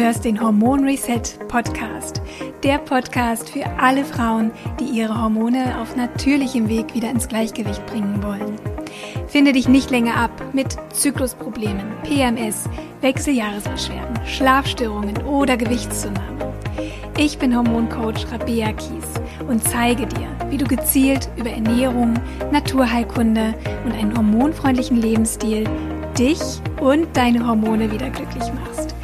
hörst den Hormon Reset Podcast. Der Podcast für alle Frauen, die ihre Hormone auf natürlichem Weg wieder ins Gleichgewicht bringen wollen. Finde dich nicht länger ab mit Zyklusproblemen, PMS, Wechseljahresbeschwerden, Schlafstörungen oder Gewichtszunahme. Ich bin Hormoncoach Rabea Kies und zeige dir, wie du gezielt über Ernährung, Naturheilkunde und einen hormonfreundlichen Lebensstil dich und deine Hormone wieder glücklich machst.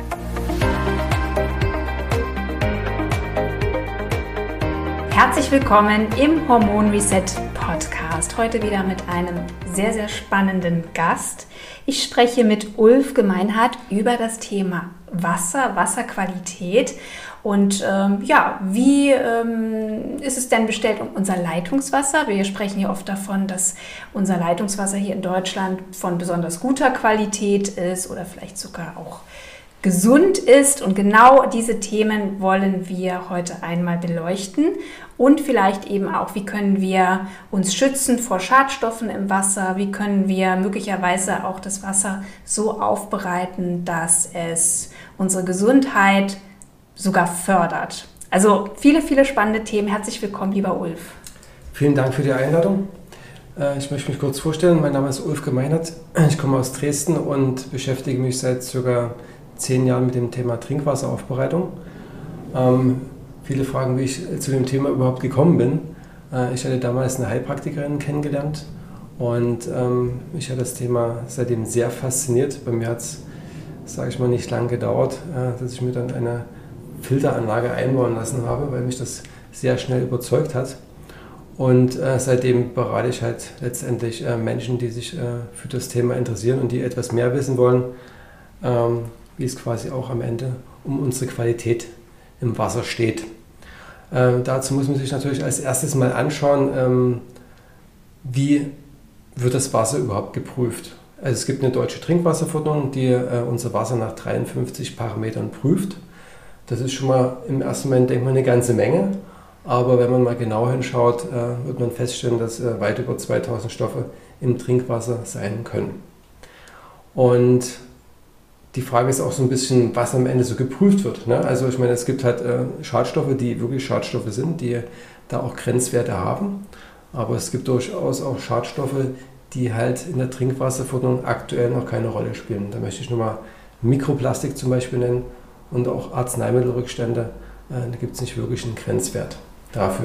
Herzlich willkommen im Hormon Reset Podcast. Heute wieder mit einem sehr, sehr spannenden Gast. Ich spreche mit Ulf Gemeinhardt über das Thema Wasser, Wasserqualität und wie ist es denn bestellt um unser Leitungswasser? Wir sprechen hier oft davon, dass unser Leitungswasser hier in Deutschland von besonders guter Qualität ist oder vielleicht sogar auch gesund ist, und genau diese Themen wollen wir heute einmal beleuchten und vielleicht eben auch, wie können wir uns schützen vor Schadstoffen im Wasser, wie können wir möglicherweise auch das Wasser so aufbereiten, dass es unsere Gesundheit sogar fördert. Also viele, viele spannende Themen. Herzlich willkommen, lieber Ulf. Vielen Dank für die Einladung. Ich möchte mich kurz vorstellen. Mein Name ist Ulf Gemeinhardt. Ich komme aus Dresden und beschäftige mich seit ca. 10 Jahren mit dem Thema Trinkwasseraufbereitung. Viele fragen, wie ich zu dem Thema überhaupt gekommen bin. Ich hatte damals eine Heilpraktikerin kennengelernt und mich hat das Thema seitdem sehr fasziniert. Bei mir hat es, sage ich mal, nicht lange gedauert, dass ich mir dann eine Filteranlage einbauen lassen habe, weil mich das sehr schnell überzeugt hat. Und seitdem berate ich halt letztendlich Menschen, die sich für das Thema interessieren und die etwas mehr wissen wollen, wie es quasi auch am Ende um unsere Qualität im Wasser steht. Dazu muss man sich natürlich als erstes mal anschauen, wie wird das Wasser überhaupt geprüft. Also es gibt eine deutsche Trinkwasserverordnung, die unser Wasser nach 53 Parametern prüft. Das ist schon mal im ersten Moment, denkt man, eine ganze Menge. Aber wenn man mal genau hinschaut, wird man feststellen, dass weit über 2000 Stoffe im Trinkwasser sein können. Und die Frage ist auch so ein bisschen, was am Ende so geprüft wird. Ne? Also ich meine, es gibt halt Schadstoffe, die wirklich Schadstoffe sind, die da auch Grenzwerte haben. Aber es gibt durchaus auch Schadstoffe, die halt in der Trinkwasserverordnung aktuell noch keine Rolle spielen. Da möchte ich nur mal Mikroplastik zum Beispiel nennen und auch Arzneimittelrückstände. Da gibt es nicht wirklich einen Grenzwert dafür.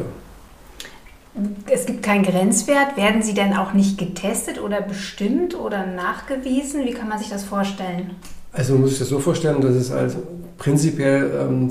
Es gibt keinen Grenzwert. Werden sie denn auch nicht getestet oder bestimmt oder nachgewiesen? Wie kann man sich das vorstellen? Also man muss sich das so vorstellen, dass es also prinzipiell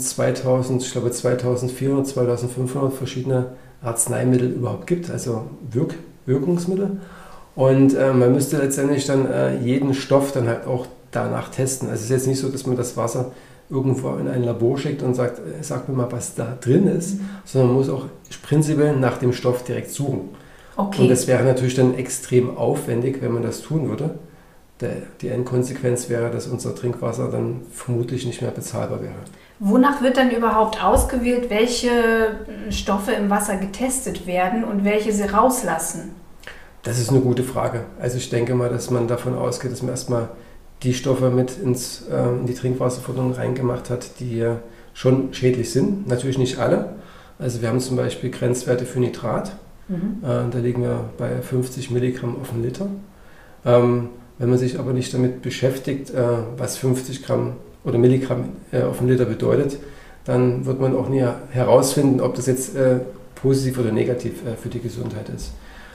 2400, 2500 verschiedene Arzneimittel überhaupt gibt, also Wirkungsmittel. Und man müsste letztendlich dann jeden Stoff dann halt auch danach testen. Also es ist jetzt nicht so, dass man das Wasser irgendwo in ein Labor schickt und sagt, sag mir mal, was da drin ist, sondern man muss auch prinzipiell nach dem Stoff direkt suchen. Okay. Und das wäre natürlich dann extrem aufwendig, wenn man das tun würde. Die Endkonsequenz wäre, dass unser Trinkwasser dann vermutlich nicht mehr bezahlbar wäre. Wonach wird dann überhaupt ausgewählt, welche Stoffe im Wasser getestet werden und welche sie rauslassen? Das ist eine gute Frage. Also ich denke mal, dass man davon ausgeht, dass man erstmal die Stoffe mit in die Trinkwasserverordnung reingemacht hat, die schon schädlich sind. Natürlich nicht alle. Also wir haben zum Beispiel Grenzwerte für Nitrat. Da liegen wir bei 50 Milligramm auf einen Liter. Wenn man sich aber nicht damit beschäftigt, was 50 Gramm oder Milligramm auf einen Liter bedeutet, dann wird man auch nie herausfinden, ob das jetzt positiv oder negativ für die Gesundheit ist.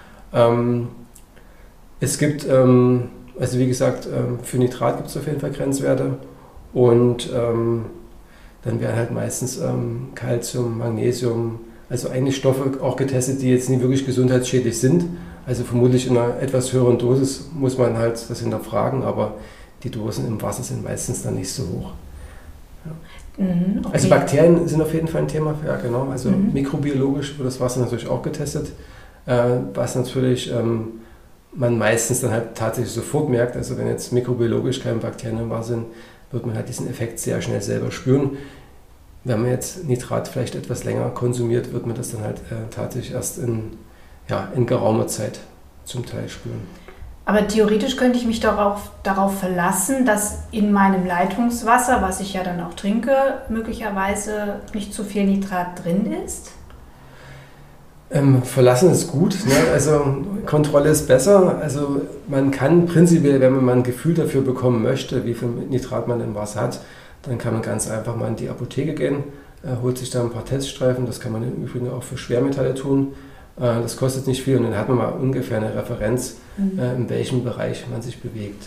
Es gibt, also wie gesagt, für Nitrat gibt es auf jeden Fall Grenzwerte und dann werden halt meistens Calcium, Magnesium, also eigentlich Stoffe auch getestet, die jetzt nicht wirklich gesundheitsschädlich sind. Also vermutlich in einer etwas höheren Dosis muss man halt das hinterfragen, aber die Dosen im Wasser sind meistens dann nicht so hoch. Ja. Okay. Also Bakterien sind auf jeden Fall ein Thema, ja genau. Also mikrobiologisch wird das Wasser natürlich auch getestet, was natürlich man meistens dann halt tatsächlich sofort merkt. Also wenn jetzt mikrobiologisch keine Bakterien im Wasser sind, wird man halt diesen Effekt sehr schnell selber spüren. Wenn man jetzt Nitrat vielleicht etwas länger konsumiert, wird man das dann halt tatsächlich erst in geraumer Zeit zum Teil spüren. Aber theoretisch könnte ich mich darauf verlassen, dass in meinem Leitungswasser, was ich ja dann auch trinke, möglicherweise nicht zu viel Nitrat drin ist? Verlassen ist gut, ne? Also Kontrolle ist besser. Also man kann prinzipiell, wenn man mal ein Gefühl dafür bekommen möchte, wie viel Nitrat man im Wasser hat, dann kann man ganz einfach mal in die Apotheke gehen, holt sich da ein paar Teststreifen, das kann man im Übrigen auch für Schwermetalle tun. Das kostet nicht viel und dann hat man mal ungefähr eine Referenz, in welchem Bereich man sich bewegt.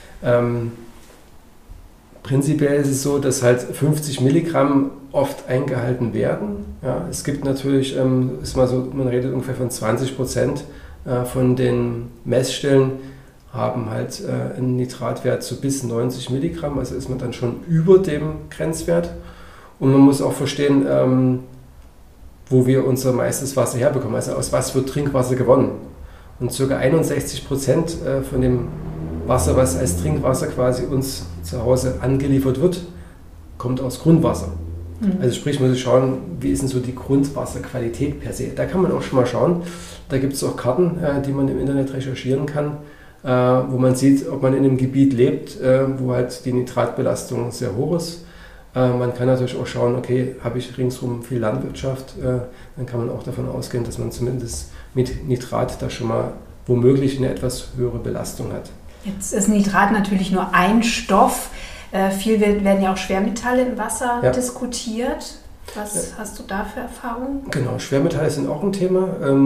Prinzipiell ist es so, dass halt 50 Milligramm oft eingehalten werden. Ja, es gibt natürlich, ist mal so, man redet ungefähr von 20% von den Messstellen haben halt einen Nitratwert so bis 90 Milligramm, also ist man dann schon über dem Grenzwert. Und man muss auch verstehen, wo wir unser meistes Wasser herbekommen, also aus was wird Trinkwasser gewonnen. Und ca. 61% von dem Wasser, was als Trinkwasser quasi uns zu Hause angeliefert wird, kommt aus Grundwasser. Also sprich, man muss schauen, wie ist denn so die Grundwasserqualität per se. Da kann man auch schon mal schauen. Da gibt es auch Karten, die man im Internet recherchieren kann, wo man sieht, ob man in einem Gebiet lebt, wo halt die Nitratbelastung sehr hoch ist. Man kann natürlich auch schauen, okay, habe ich ringsherum viel Landwirtschaft, dann kann man auch davon ausgehen, dass man zumindest mit Nitrat da schon mal womöglich eine etwas höhere Belastung hat. Jetzt ist Nitrat natürlich nur ein Stoff. Viel werden ja auch Schwermetalle im Wasser diskutiert. Was hast du da für Erfahrungen? Genau, Schwermetalle sind auch ein Thema.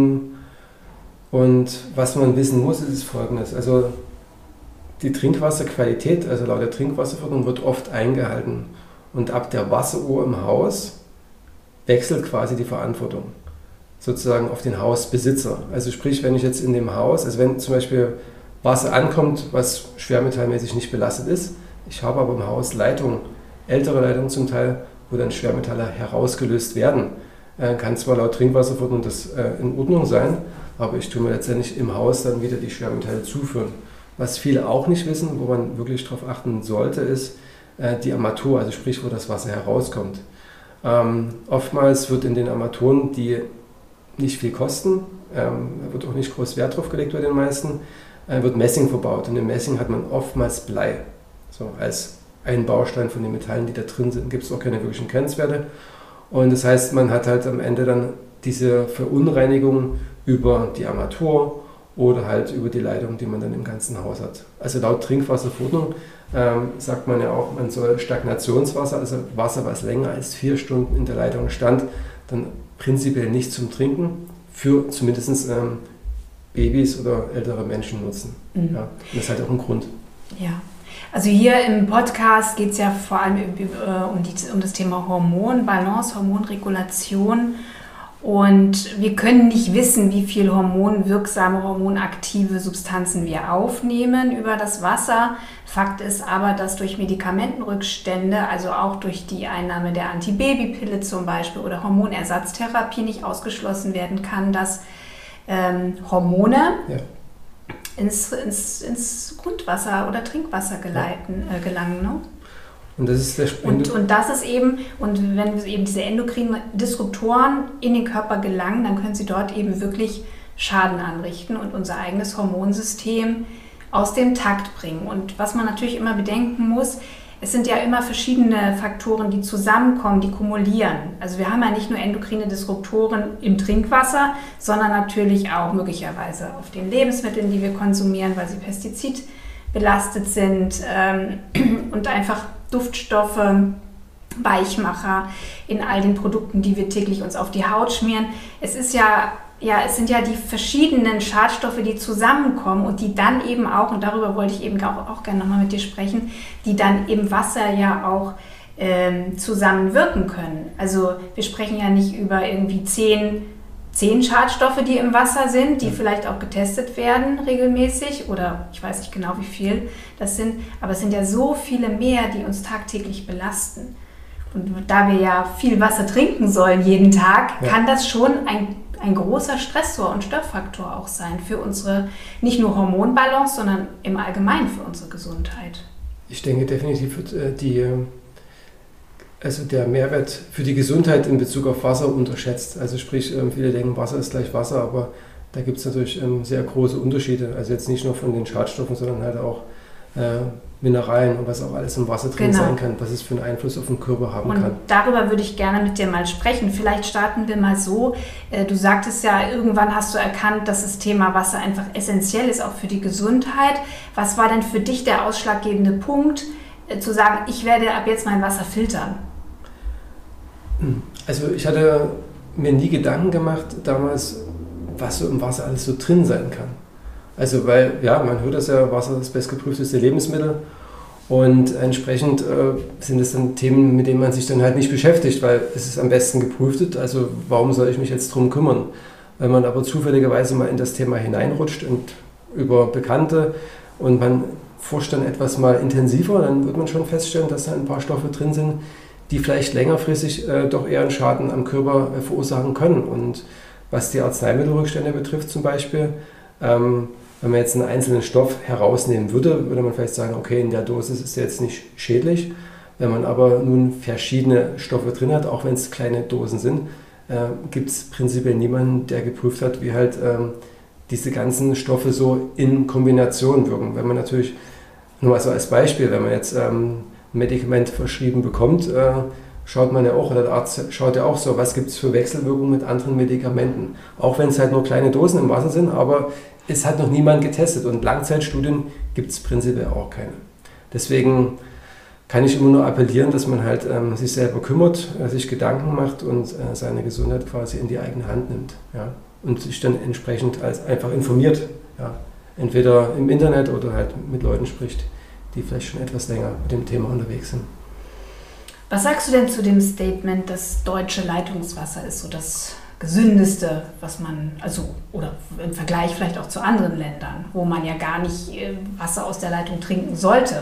Und was man wissen muss, ist Folgendes. Also die Trinkwasserqualität, also laut der Trinkwasserverordnung, wird oft eingehalten. Und ab der Wasseruhr im Haus wechselt quasi die Verantwortung sozusagen auf den Hausbesitzer. Also sprich, wenn ich jetzt in dem Haus, also wenn zum Beispiel Wasser ankommt, was schwermetallmäßig nicht belastet ist, ich habe aber im Haus Leitungen, ältere Leitungen zum Teil, wo dann Schwermetalle herausgelöst werden, kann zwar laut Trinkwasserverordnung das in Ordnung sein, aber ich tue mir letztendlich im Haus dann wieder die Schwermetalle zuführen. Was viele auch nicht wissen, wo man wirklich darauf achten sollte, ist die Armatur, also sprich, wo das Wasser herauskommt. Oftmals wird in den Armaturen, die nicht viel kosten, wird auch nicht groß Wert drauf gelegt bei den meisten, wird Messing verbaut. Und im Messing hat man oftmals Blei, so als einen Baustein von den Metallen, die da drin sind. Gibt es auch keine wirklichen Grenzwerte. Und das heißt, man hat halt am Ende dann diese Verunreinigung über die Armatur oder halt über die Leitung, die man dann im ganzen Haus hat. Also laut Trinkwasserverordnung sagt man ja auch, man soll Stagnationswasser, also Wasser, was länger als 4 Stunden in der Leitung stand, dann prinzipiell nicht zum Trinken, für zumindest Babys oder ältere Menschen nutzen. Ja, und das ist halt auch ein Grund. Ja, also hier im Podcast geht es ja vor allem um das Thema Hormonbalance, Hormonregulation. Und wir können nicht wissen, wie viel hormonwirksame, hormonaktive Substanzen wir aufnehmen über das Wasser. Fakt ist aber, dass durch Medikamentenrückstände, also auch durch die Einnahme der Antibabypille zum Beispiel oder Hormonersatztherapie nicht ausgeschlossen werden kann, dass Hormone ins Grundwasser oder Trinkwasser gelangen. Ne? Und das ist der und das ist eben, und wenn eben diese endokrinen Disruptoren in den Körper gelangen, dann können sie dort eben wirklich Schaden anrichten und unser eigenes Hormonsystem aus dem Takt bringen. Und was man natürlich immer bedenken muss, es sind ja immer verschiedene Faktoren, die zusammenkommen, die kumulieren. Also wir haben ja nicht nur endokrine Disruptoren im Trinkwasser, sondern natürlich auch möglicherweise auf den Lebensmitteln, die wir konsumieren, weil sie pestizidbelastet sind und einfach Duftstoffe, Weichmacher in all den Produkten, die wir täglich uns auf die Haut schmieren. Es sind ja die verschiedenen Schadstoffe, die zusammenkommen und die dann eben auch, und darüber wollte ich eben auch gerne nochmal mit dir sprechen, die dann im Wasser ja auch zusammenwirken können. Also wir sprechen ja nicht über irgendwie 10 Schadstoffe, die im Wasser sind, die vielleicht auch getestet werden regelmäßig oder ich weiß nicht genau, wie viel das sind, aber es sind ja so viele mehr, die uns tagtäglich belasten. Und da wir ja viel Wasser trinken sollen jeden Tag, kann das schon ein großer Stressor und Störfaktor auch sein für unsere, nicht nur Hormonbalance, sondern im Allgemeinen für unsere Gesundheit. Ich denke definitiv wird der Mehrwert für die Gesundheit in Bezug auf Wasser unterschätzt. Also sprich, viele denken, Wasser ist gleich Wasser, aber Da gibt es natürlich sehr große Unterschiede. Also jetzt nicht nur von den Schadstoffen, sondern halt auch Mineralien und was auch alles im Wasser drin sein kann, was es für einen Einfluss auf den Körper haben kann. Und darüber würde ich gerne mit dir mal sprechen. Vielleicht starten wir mal so. Du sagtest ja, irgendwann hast du erkannt, dass das Thema Wasser einfach essentiell ist, auch für die Gesundheit. Was war denn für dich der ausschlaggebende Punkt, zu sagen, ich werde ab jetzt mein Wasser filtern? Also ich hatte mir nie Gedanken gemacht damals, was so im Wasser alles so drin sein kann. Also weil, ja, man hört das ja, Wasser ist das bestgeprüfteste Lebensmittel und entsprechend sind es dann Themen, mit denen man sich dann halt nicht beschäftigt, weil es ist am besten geprüft, also warum soll ich mich jetzt drum kümmern? Wenn man aber zufälligerweise mal in das Thema hineinrutscht und über Bekannte und man forscht dann etwas mal intensiver, dann wird man schon feststellen, dass da ein paar Stoffe drin sind, die vielleicht längerfristig doch eher einen Schaden am Körper verursachen können. Und was die Arzneimittelrückstände betrifft zum Beispiel, wenn man jetzt einen einzelnen Stoff herausnehmen würde, würde man vielleicht sagen, okay, in der Dosis ist der jetzt nicht schädlich. Wenn man aber nun verschiedene Stoffe drin hat, auch wenn es kleine Dosen sind, gibt es prinzipiell niemanden, der geprüft hat, wie halt diese ganzen Stoffe so in Kombination wirken. Wenn man natürlich, nur mal so als Beispiel, wenn man jetzt ein Medikament verschrieben bekommt, schaut man ja auch, oder der Arzt schaut ja auch so, was gibt es für Wechselwirkungen mit anderen Medikamenten. Auch wenn es halt nur kleine Dosen im Wasser sind, aber es hat noch niemand getestet und Langzeitstudien gibt es prinzipiell auch keine. Deswegen kann ich immer nur appellieren, dass man halt sich selber kümmert, sich Gedanken macht und seine Gesundheit quasi in die eigene Hand nimmt. Ja? Und sich dann entsprechend einfach informiert. Ja? Entweder im Internet oder halt mit Leuten spricht, die vielleicht schon etwas länger mit dem Thema unterwegs sind. Was sagst du denn zu dem Statement, das deutsche Leitungswasser ist so das gesündeste, was man, also oder im Vergleich vielleicht auch zu anderen Ländern, wo man ja gar nicht Wasser aus der Leitung trinken sollte?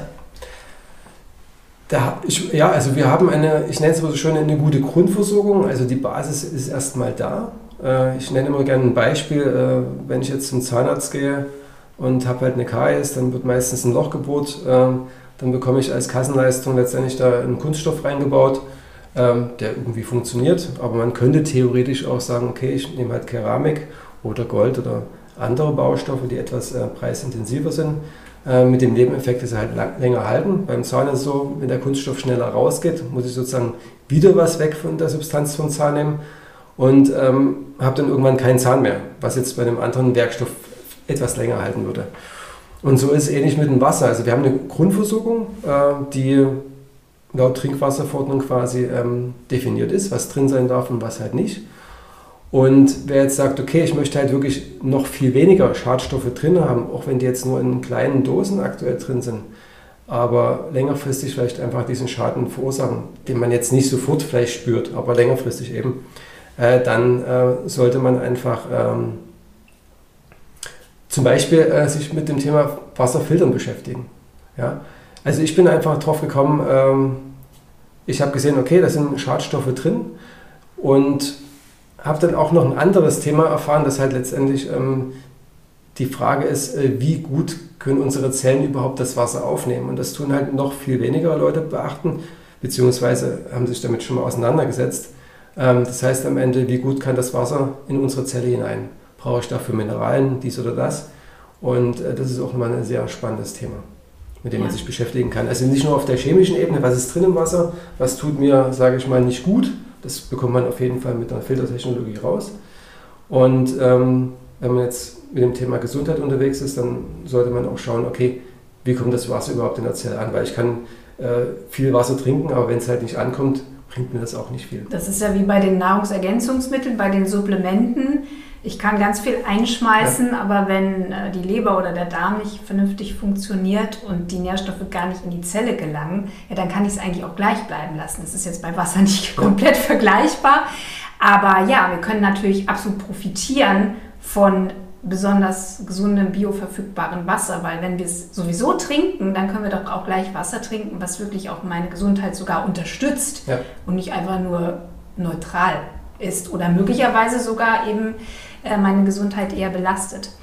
Also wir haben ich nenne es so schön, eine gute Grundversorgung, also die Basis ist erstmal da. Ich nenne immer gerne ein Beispiel, wenn ich jetzt zum Zahnarzt gehe und habe halt eine Karies, dann wird meistens ein Loch gebohrt, dann bekomme ich als Kassenleistung letztendlich da einen Kunststoff reingebaut, der irgendwie funktioniert, aber man könnte theoretisch auch sagen, okay, ich nehme halt Keramik oder Gold oder andere Baustoffe, die etwas preisintensiver sind, mit dem Nebeneffekt, dass sie halt länger halten. Beim Zahn ist es so, wenn der Kunststoff schneller rausgeht, muss ich sozusagen wieder was weg von der Substanz vom Zahn nehmen und habe dann irgendwann keinen Zahn mehr, was jetzt bei einem anderen Werkstoff etwas länger halten würde. Und so ist es ähnlich mit dem Wasser. Also wir haben eine Grundversorgung, die laut Trinkwasserverordnung quasi definiert ist, was drin sein darf und was halt nicht. Und wer jetzt sagt, okay, ich möchte halt wirklich noch viel weniger Schadstoffe drin haben, auch wenn die jetzt nur in kleinen Dosen aktuell drin sind, aber längerfristig vielleicht einfach diesen Schaden verursachen, den man jetzt nicht sofort vielleicht spürt, aber längerfristig eben, dann sollte man einfach zum Beispiel sich mit dem Thema Wasserfiltern beschäftigen. Ja? Also ich bin einfach drauf gekommen, ich habe gesehen, okay, da sind Schadstoffe drin und habe dann auch noch ein anderes Thema erfahren, das halt letztendlich die Frage ist, wie gut können unsere Zellen überhaupt das Wasser aufnehmen. Und das tun halt noch viel weniger Leute beachten, beziehungsweise haben sich damit schon mal auseinandergesetzt. Das heißt am Ende, wie gut kann das Wasser in unsere Zelle hinein? Brauche ich dafür Mineralien, dies oder das? Und das ist auch mal ein sehr spannendes Thema, mit dem man sich beschäftigen kann. Also nicht nur auf der chemischen Ebene, was ist drin im Wasser, was tut mir, sage ich mal, nicht gut. Das bekommt man auf jeden Fall mit einer Filtertechnologie raus. Und wenn man jetzt mit dem Thema Gesundheit unterwegs ist, dann sollte man auch schauen, okay, wie kommt das Wasser überhaupt in der Zelle an? Weil ich kann viel Wasser trinken, aber wenn es halt nicht ankommt, bringt mir das auch nicht viel. Das ist ja wie bei den Nahrungsergänzungsmitteln, bei den Supplementen. Ich kann ganz viel einschmeißen, aber wenn die Leber oder der Darm nicht vernünftig funktioniert und die Nährstoffe gar nicht in die Zelle gelangen, ja, dann kann ich es eigentlich auch gleich bleiben lassen. Das ist jetzt bei Wasser nicht komplett vergleichbar. Aber ja, wir können natürlich absolut profitieren von besonders gesundem, bioverfügbaren Wasser, weil wenn wir es sowieso trinken, dann können wir doch auch gleich Wasser trinken, was wirklich auch meine Gesundheit sogar unterstützt und nicht einfach nur neutral ist oder möglicherweise sogar eben meine Gesundheit eher belastet.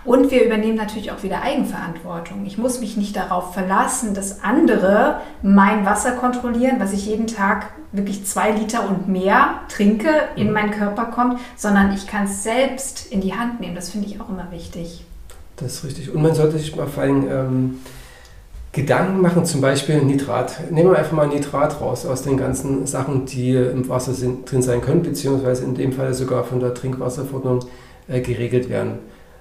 Und wir übernehmen natürlich auch wieder Eigenverantwortung. Ich muss mich nicht darauf verlassen, dass andere mein Wasser kontrollieren, was ich jeden Tag wirklich 2 Liter und mehr trinke, in meinen Körper kommt, sondern ich kann es selbst in die Hand nehmen. Das finde ich auch immer wichtig. Das ist richtig. Und man sollte sich mal vor allem Gedanken machen, zum Beispiel Nitrat. Nehmen wir einfach mal Nitrat raus aus den ganzen Sachen, die im Wasser drin sein können, beziehungsweise in dem Fall sogar von der Trinkwasserverordnung geregelt werden.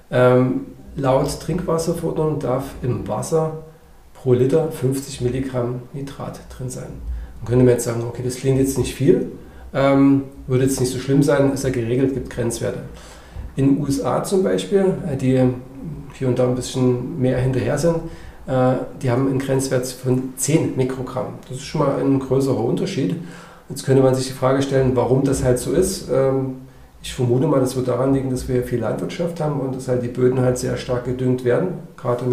Laut Trinkwasserverordnung darf im Wasser pro Liter 50 Milligramm Nitrat drin sein. Dann könnte man jetzt sagen, okay, das klingt jetzt nicht viel, würde jetzt nicht so schlimm sein, ist ja geregelt, gibt Grenzwerte. In den USA zum Beispiel, die hier und da ein bisschen mehr hinterher sind, die haben einen Grenzwert von 10 Mikrogramm. Das ist schon mal ein größerer Unterschied. Jetzt könnte man sich die Frage stellen, warum das halt so ist. Ich vermute mal, das wird daran liegen, dass wir viel Landwirtschaft haben und dass halt die Böden halt sehr stark gedüngt werden, gerade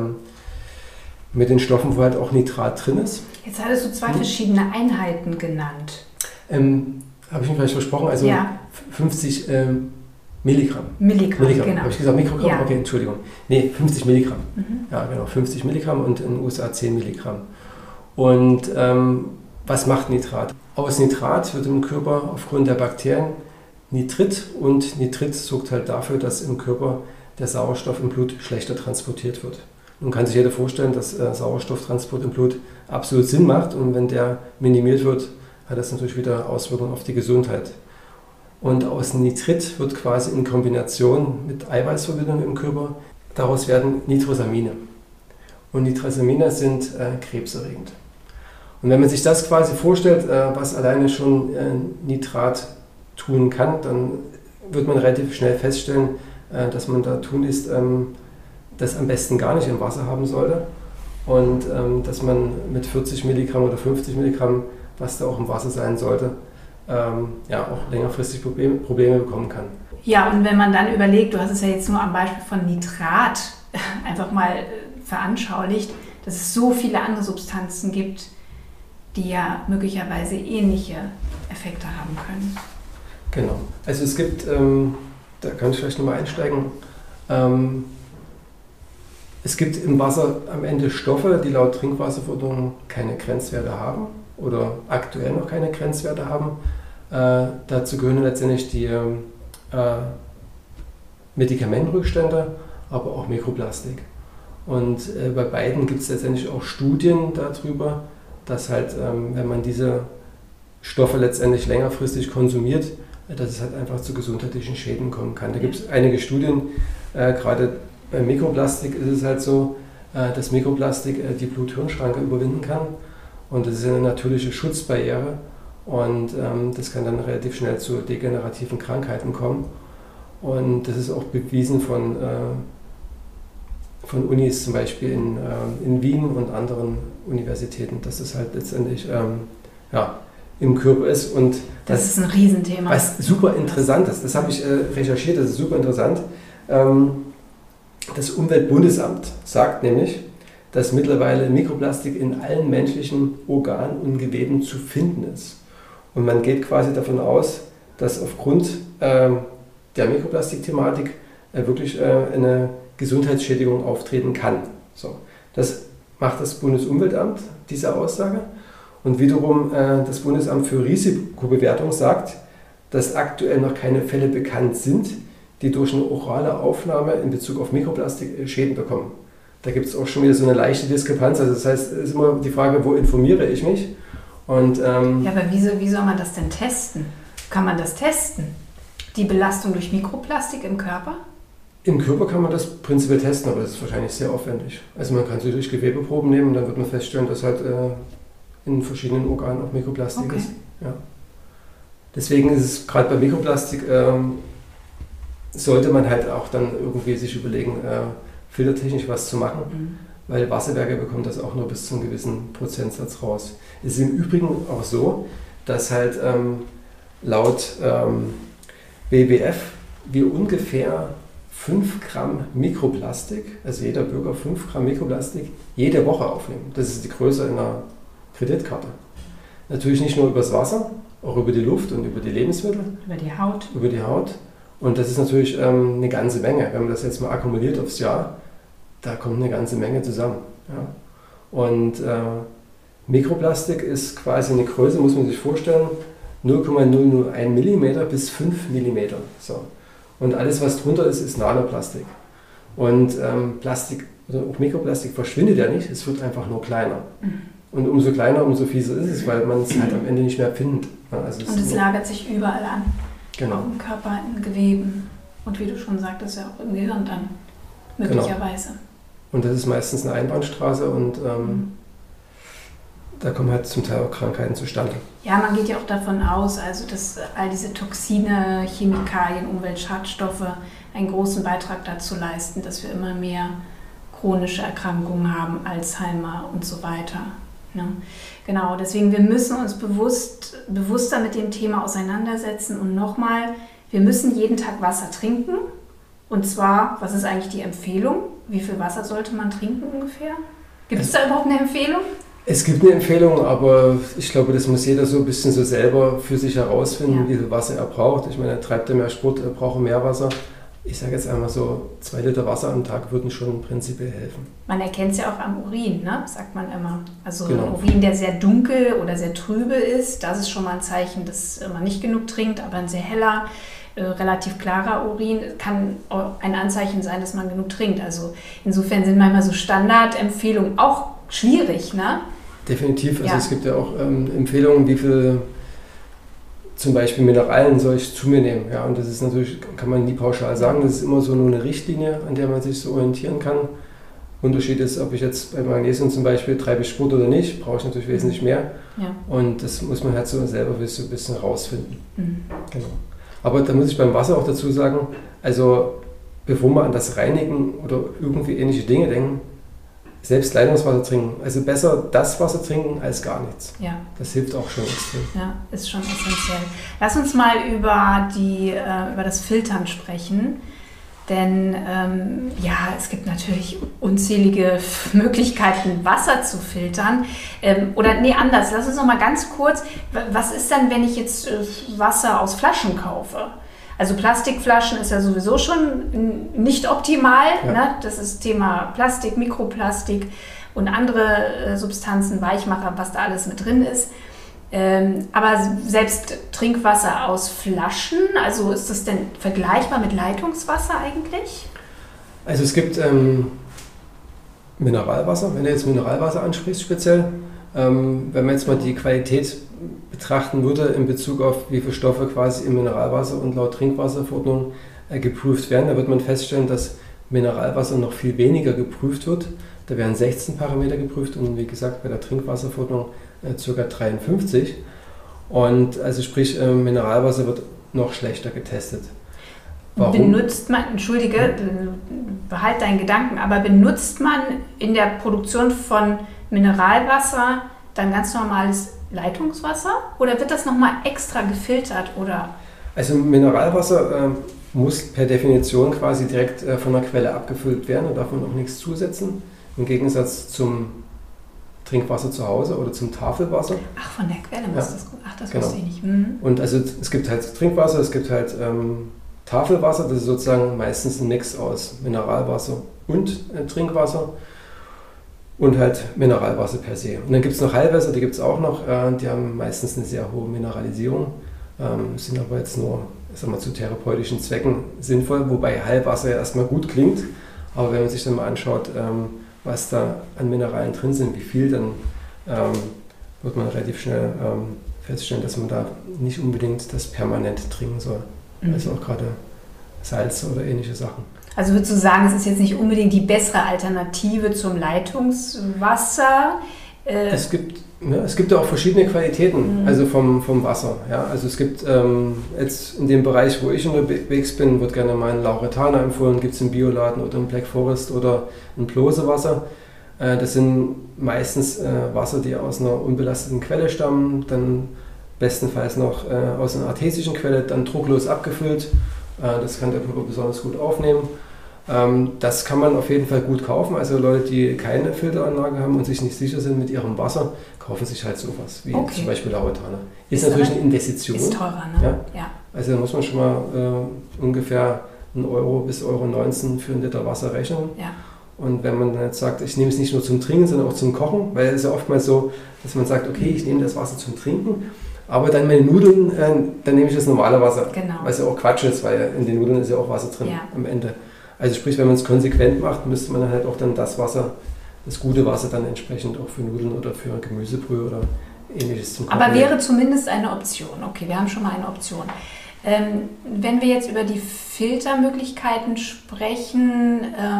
mit den Stoffen, wo halt auch Nitrat drin ist. Jetzt hattest du 2 verschiedene Einheiten genannt. Habe ich mir vielleicht versprochen, also 50 Milligramm. Milligramm, genau. Habe ich gesagt Mikrogramm? Ja. Okay, Entschuldigung. Nee, 50 Milligramm. Ja, genau, 50 Milligramm und in den USA 10 Milligramm. Und was macht Nitrat? Aus Nitrat wird im Körper aufgrund der Bakterien Nitrit und Nitrit sorgt halt dafür, dass im Körper der Sauerstoff im Blut schlechter transportiert wird. Nun kann sich jeder vorstellen, dass Sauerstofftransport im Blut absolut Sinn macht und wenn der minimiert wird, hat das natürlich wieder Auswirkungen auf die Gesundheit. Und aus Nitrit wird quasi in Kombination mit Eiweißverbindungen im Körper, daraus werden Nitrosamine. Und Nitrosamine sind krebserregend. Und wenn man sich das quasi vorstellt, was alleine schon Nitrat tun kann, dann wird man relativ schnell feststellen, dass man da tunlichst das am besten gar nicht im Wasser haben sollte. Und dass man mit 40 Milligramm oder 50 Milligramm, was da auch im Wasser sein sollte, auch längerfristig Probleme bekommen kann. Ja, und wenn man dann überlegt, du hast es ja jetzt nur am Beispiel von Nitrat einfach mal veranschaulicht, dass es so viele andere Substanzen gibt, die ja möglicherweise ähnliche Effekte haben können. Genau. Also es gibt, da kann ich vielleicht nochmal einsteigen, es gibt im Wasser am Ende Stoffe, die laut Trinkwasserverordnung keine Grenzwerte haben oder aktuell noch keine Grenzwerte haben. Dazu gehören letztendlich die Medikamentenrückstände, aber auch Mikroplastik. Und bei beiden gibt es letztendlich auch Studien darüber, dass halt, wenn man diese Stoffe letztendlich längerfristig konsumiert, dass es halt einfach zu gesundheitlichen Schäden kommen kann. Da gibt es einige Studien, gerade bei Mikroplastik ist es halt so, dass Mikroplastik die Blut-Hirn-Schranke überwinden kann. Und das ist eine natürliche Schutzbarriere und das kann dann relativ schnell zu degenerativen Krankheiten kommen. Und das ist auch bewiesen von Unis, zum Beispiel in Wien und anderen Universitäten, dass das halt letztendlich im Körper ist. Und das ist ein Riesenthema. Was super interessant ist, das habe ich recherchiert, das ist super interessant. Das Umweltbundesamt sagt nämlich, dass mittlerweile Mikroplastik in allen menschlichen Organen und Geweben zu finden ist. Und man geht quasi davon aus, dass aufgrund der Mikroplastik-Thematik wirklich eine Gesundheitsschädigung auftreten kann. So, das macht das Bundesumweltamt, diese Aussage. Und wiederum das Bundesamt für Risikobewertung sagt, dass aktuell noch keine Fälle bekannt sind, die durch eine orale Aufnahme in Bezug auf Mikroplastik Schäden bekommen. Da gibt es auch schon wieder so eine leichte Diskrepanz. Also das heißt, es ist immer die Frage, wo informiere ich mich? Und, ja, aber wie soll man das denn testen? Kann man das testen? Die Belastung durch Mikroplastik im Körper? Im Körper kann man das prinzipiell testen, aber das ist wahrscheinlich sehr aufwendig. Also man kann sich durch Gewebeproben nehmen und dann wird man feststellen, dass halt in verschiedenen Organen auch Mikroplastik ist. Ja. Deswegen ist es gerade bei Mikroplastik, sollte man halt auch dann irgendwie sich überlegen, filtertechnisch was zu machen, weil Wasserwerke bekommen das auch nur bis zu einem gewissen Prozentsatz raus. Es ist im Übrigen auch so, dass halt laut WWF wir ungefähr 5 Gramm Mikroplastik, also jeder Bürger 5 Gramm Mikroplastik jede Woche aufnehmen. Das ist die Größe einer Kreditkarte. Natürlich nicht nur übers Wasser, auch über die Luft und über die Lebensmittel. Über die Haut. Über die Haut. Und das ist natürlich eine ganze Menge. Wenn man das jetzt mal akkumuliert aufs Jahr, da kommt eine ganze Menge zusammen. Ja. Und Mikroplastik ist quasi eine Größe, muss man sich vorstellen, 0,001 mm bis 5 mm. So. Und alles, was drunter ist, ist Nanoplastik. Und Plastik oder auch Mikroplastik verschwindet ja nicht, es wird einfach nur kleiner. Und umso kleiner, umso fieser ist es, weil man es halt am Ende nicht mehr findet. Also und es lagert sich überall an. Genau. Auch im Körper, in Geweben. Und wie du schon sagtest, ja auch im Gehirn dann möglicherweise. Genau. Und das ist meistens eine Einbahnstraße und da kommen halt zum Teil auch Krankheiten zustande. Ja, man geht ja auch davon aus, also dass all diese Toxine, Chemikalien, Umweltschadstoffe einen großen Beitrag dazu leisten, dass wir immer mehr chronische Erkrankungen haben, Alzheimer und so weiter. Ne? Genau, deswegen wir müssen uns bewusster mit dem Thema auseinandersetzen und nochmal, wir müssen jeden Tag Wasser trinken. Und zwar, was ist eigentlich die Empfehlung? Wie viel Wasser sollte man trinken ungefähr? Gibt es da überhaupt eine Empfehlung? Es gibt eine Empfehlung, aber ich glaube, das muss jeder so ein bisschen so selber für sich herausfinden, wie viel Wasser er braucht. Ich meine, er treibt ja mehr Sport, er braucht mehr Wasser. Ich sage jetzt einmal so, 2 Liter Wasser am Tag würden schon prinzipiell helfen. Man erkennt es ja auch am Urin, ne? Sagt man immer. Also genau. Ein Urin, der sehr dunkel oder sehr trübe ist, das ist schon mal ein Zeichen, dass man nicht genug trinkt, aber ein sehr heller, relativ klarer Urin kann ein Anzeichen sein, dass man genug trinkt. Also insofern sind manchmal so Standardempfehlungen auch schwierig, ne? Definitiv. Also es gibt ja auch Empfehlungen, wie viel zum Beispiel Mineralien soll ich zu mir nehmen. Ja, und das ist natürlich, kann man nie pauschal sagen, das ist immer so nur eine Richtlinie, an der man sich so orientieren kann. Unterschied ist, ob ich jetzt bei Magnesium zum Beispiel treibe ich Sport oder nicht, brauche ich natürlich wesentlich mehr. Ja. Und das muss man halt so selber so ein bisschen rausfinden. Genau. Aber da muss ich beim Wasser auch dazu sagen, also bevor wir an das Reinigen oder irgendwie ähnliche Dinge denken, selbst Leitungswasser trinken. Also besser das Wasser trinken als gar nichts. Ja. Das hilft auch schon extrem. Ja, ist schon essentiell. Lass uns mal über das Filtern sprechen. Denn es gibt natürlich unzählige Möglichkeiten, Wasser zu filtern. Anders. Lass uns noch mal ganz kurz, was ist denn, wenn ich jetzt Wasser aus Flaschen kaufe? Also Plastikflaschen ist ja sowieso schon nicht optimal. Ja. Ne? Das ist Thema Plastik, Mikroplastik und andere Substanzen, Weichmacher, was da alles mit drin ist. Aber selbst Trinkwasser aus Flaschen, also ist das denn vergleichbar mit Leitungswasser eigentlich? Also es gibt Mineralwasser, wenn du jetzt Mineralwasser ansprichst speziell, wenn man jetzt mal die Qualität betrachten würde in Bezug auf wie viele Stoffe quasi im Mineralwasser und laut Trinkwasserverordnung geprüft werden, da wird man feststellen, dass Mineralwasser noch viel weniger geprüft wird. Da werden 16 Parameter geprüft und wie gesagt bei der Trinkwasserverordnung ca. 53. Und also sprich Mineralwasser wird noch schlechter getestet. Warum? Benutzt man, entschuldige, behalt deinen Gedanken, aber benutzt man in der Produktion von Mineralwasser dann ganz normales Leitungswasser oder wird das nochmal extra gefiltert? Oder? Also Mineralwasser muss per Definition quasi direkt von der Quelle abgefüllt werden, da darf man auch nichts zusetzen, im Gegensatz zum Trinkwasser zu Hause oder zum Tafelwasser. Ach, von der Quelle muss das gut. Ach, das genau. Wusste ich nicht. Und also es gibt halt Trinkwasser, es gibt halt Tafelwasser, das ist sozusagen meistens ein Mix aus Mineralwasser und Trinkwasser. Und halt Mineralwasser per se. Und dann gibt es noch Heilwässer, die gibt es auch noch, die haben meistens eine sehr hohe Mineralisierung, sind aber jetzt nur, ich sag mal, zu therapeutischen Zwecken sinnvoll, wobei Heilwasser ja erstmal gut klingt, aber wenn man sich dann mal anschaut, was da an Mineralien drin sind, wie viel, dann wird man relativ schnell feststellen, dass man da nicht unbedingt das permanent trinken soll. Also auch gerade Salz oder ähnliche Sachen. Also würdest du sagen, es ist jetzt nicht unbedingt die bessere Alternative zum Leitungswasser? Es gibt ja auch verschiedene Qualitäten, also vom Wasser. Ja? Also es gibt jetzt in dem Bereich, wo ich unterwegs bin, wird gerne mal ein Lauretana empfohlen, gibt es im Bioladen oder im Black Forest oder ein Plose-Wasser. Das sind meistens Wasser, die aus einer unbelasteten Quelle stammen, dann bestenfalls noch aus einer artesischen Quelle, dann drucklos abgefüllt. Das kann der Körper besonders gut aufnehmen. Das kann man auf jeden Fall gut kaufen. Also Leute, die keine Filteranlage haben und sich nicht sicher sind mit ihrem Wasser, kaufen sich halt sowas wie zum Beispiel Lauretana. Ist natürlich eine Investition. Ist teurer, ne? Ja. Also da muss man schon mal ungefähr 1 Euro bis 1,19 Euro für 1 Liter Wasser rechnen. Ja. Und wenn man dann jetzt sagt, ich nehme es nicht nur zum Trinken, sondern auch zum Kochen, weil es ist ja oftmals so, dass man sagt, okay, ich nehme das Wasser zum Trinken, aber dann meine Nudeln, dann nehme ich das normale Wasser. Genau. Was ja auch Quatsch ist, weil in den Nudeln ist ja auch Wasser drin am Ende. Also sprich, wenn man es konsequent macht, müsste man halt auch dann das Wasser, das gute Wasser dann entsprechend auch für Nudeln oder für Gemüsebrühe oder Ähnliches zum Kochen. Aber wäre zumindest eine Option. Okay, wir haben schon mal eine Option. Wenn wir jetzt über die Filtermöglichkeiten sprechen,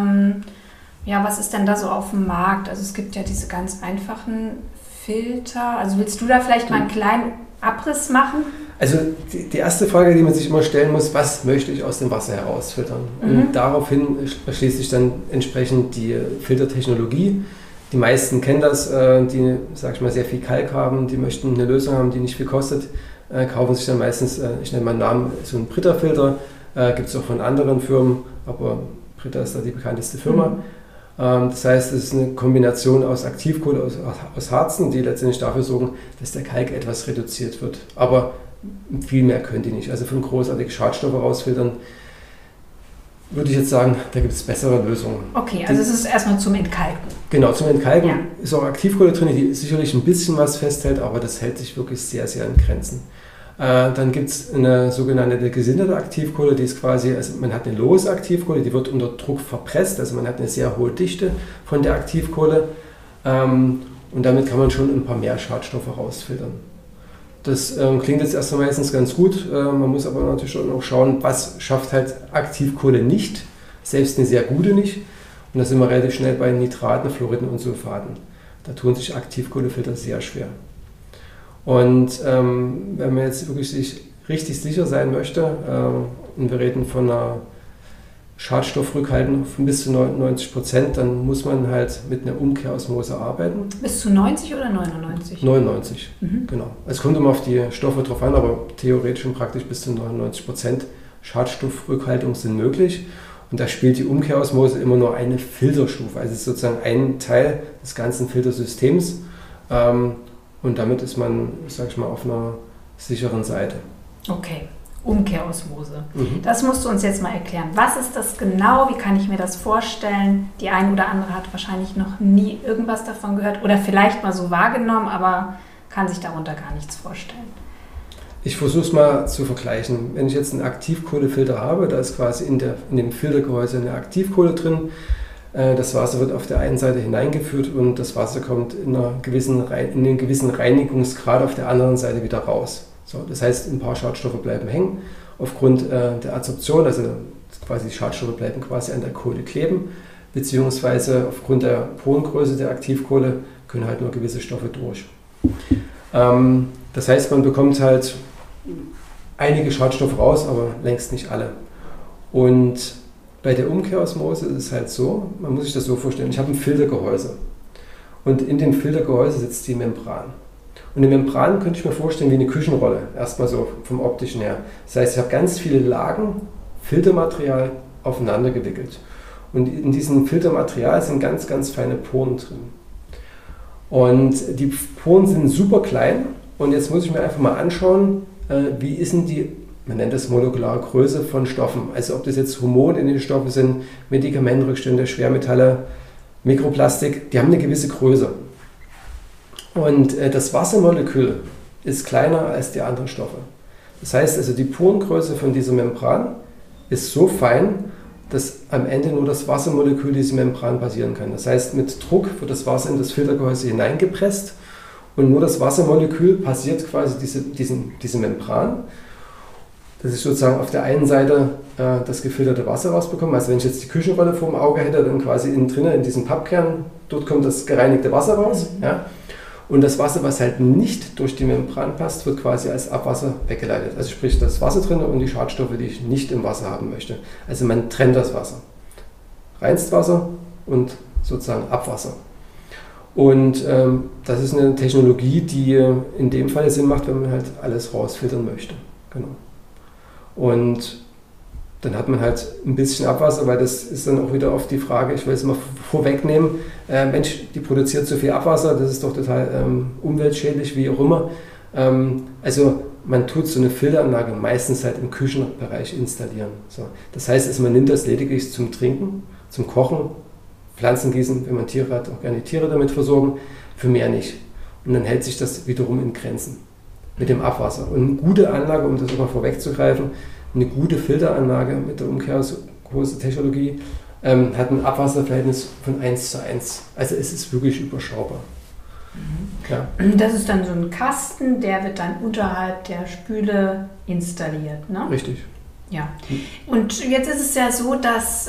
was ist denn da so auf dem Markt? Also es gibt ja diese ganz einfachen Filter. Also willst du da vielleicht mal einen kleinen Abriss machen? Also die erste Frage, die man sich immer stellen muss, was möchte ich aus dem Wasser herausfiltern? Und daraufhin erschließt sich dann entsprechend die Filtertechnologie. Die meisten kennen das, die, sag ich mal, sehr viel Kalk haben, die möchten eine Lösung haben, die nicht viel kostet, kaufen sich dann meistens, ich nenne mal einen Namen, so einen Brita-Filter, gibt es auch von anderen Firmen, aber Brita ist da die bekannteste Firma. Das heißt, es ist eine Kombination aus Aktivkohle, aus Harzen, die letztendlich dafür sorgen, dass der Kalk etwas reduziert wird. Aber viel mehr können die nicht. Also für großartige Schadstoffe rausfiltern, würde ich jetzt sagen, da gibt es bessere Lösungen. Okay, also es ist erstmal zum Entkalken. Genau, zum Entkalken ist auch Aktivkohle drin, die sicherlich ein bisschen was festhält, aber das hält sich wirklich sehr, sehr in Grenzen. Dann gibt es eine sogenannte gesinderte Aktivkohle, die ist quasi, also man hat eine lose Aktivkohle, die wird unter Druck verpresst, also man hat eine sehr hohe Dichte von der Aktivkohle und damit kann man schon ein paar mehr Schadstoffe rausfiltern. Das klingt jetzt erstmal meistens ganz gut, man muss aber natürlich schon auch schauen, was schafft halt Aktivkohle nicht, selbst eine sehr gute nicht. Und da sind wir relativ schnell bei Nitraten, Fluoriden und Sulfaten. Da tun sich Aktivkohlefilter sehr schwer. Und wenn man jetzt wirklich sich richtig sicher sein möchte, und wir reden von einer Schadstoffrückhaltung von bis zu 99%, dann muss man halt mit einer Umkehrosmose arbeiten. Bis zu 90 oder 99? 99, genau. Es kommt immer auf die Stoffe drauf an, aber theoretisch und praktisch bis zu 99% Schadstoffrückhaltung sind möglich. Und da spielt die Umkehrosmose immer nur eine Filterstufe, also es ist sozusagen ein Teil des ganzen Filtersystems. Und damit ist man, sag ich mal, auf einer sicheren Seite. Okay, Umkehrosmose. Das musst du uns jetzt mal erklären. Was ist das genau? Wie kann ich mir das vorstellen? Die eine oder andere hat wahrscheinlich noch nie irgendwas davon gehört oder vielleicht mal so wahrgenommen, aber kann sich darunter gar nichts vorstellen. Ich versuche es mal zu vergleichen. Wenn ich jetzt einen Aktivkohlefilter habe, da ist quasi in dem Filtergehäuse eine Aktivkohle drin. Das Wasser wird auf der einen Seite hineingeführt und das Wasser kommt in einem gewissen Reinigungsgrad auf der anderen Seite wieder raus. So, das heißt, ein paar Schadstoffe bleiben hängen aufgrund der Adsorption, also quasi die Schadstoffe bleiben quasi an der Kohle kleben, beziehungsweise aufgrund der Porengröße der Aktivkohle können halt nur gewisse Stoffe durch. Das heißt, man bekommt halt einige Schadstoffe raus, aber längst nicht alle. Und bei der Umkehrosmose ist es halt so, man muss sich das so vorstellen, ich habe ein Filtergehäuse und in dem Filtergehäuse sitzt die Membran. Und die Membran könnte ich mir vorstellen wie eine Küchenrolle, erstmal so vom optischen her. Das heißt, ich habe ganz viele Lagen Filtermaterial aufeinander gewickelt. Und in diesem Filtermaterial sind ganz, ganz feine Poren drin. Und die Poren sind super klein und jetzt muss ich mir einfach mal anschauen, wie ist denn die, man nennt das molekulare Größe von Stoffen. Also ob das jetzt Hormone in den Stoffen sind, Medikamentenrückstände, Schwermetalle, Mikroplastik, die haben eine gewisse Größe. Und das Wassermolekül ist kleiner als die anderen Stoffe. Das heißt also, die Porengröße von dieser Membran ist so fein, dass am Ende nur das Wassermolekül diese Membran passieren kann. Das heißt, mit Druck wird das Wasser in das Filtergehäuse hineingepresst und nur das Wassermolekül passiert quasi diese Membran. Dass ich sozusagen auf der einen Seite das gefilterte Wasser rausbekomme. Also wenn ich jetzt die Küchenrolle vor dem Auge hätte, dann quasi innen drinnen in diesem Pappkern, dort kommt das gereinigte Wasser raus. Ja? Und das Wasser, was halt nicht durch die Membran passt, wird quasi als Abwasser weggeleitet. Also sprich das Wasser drin und die Schadstoffe, die ich nicht im Wasser haben möchte. Also man trennt das Wasser. Reinstwasser und sozusagen Abwasser. Und das ist eine Technologie, die in dem Fall Sinn macht, wenn man halt alles rausfiltern möchte. Genau. Und dann hat man halt ein bisschen Abwasser, weil das ist dann auch wieder oft die Frage, ich will es mal vorwegnehmen, Mensch, die produziert so viel Abwasser, das ist doch total umweltschädlich, wie auch immer. Also man tut so eine Filteranlage meistens halt im Küchenbereich installieren. So. Das heißt, man nimmt das lediglich zum Trinken, zum Kochen, Pflanzen gießen, wenn man Tiere hat, auch gerne die Tiere damit versorgen, für mehr nicht. Und dann hält sich das wiederum in Grenzen mit dem Abwasser. Und eine gute Anlage, um das immer vorwegzugreifen, eine gute Filteranlage mit der Umkehrhose-Technologie hat ein Abwasserverhältnis von 1:1. Also es ist wirklich überschaubar. Ja. Das ist dann so ein Kasten, der wird dann unterhalb der Spüle installiert, ne? Richtig. Ja. Und jetzt ist es ja so, dass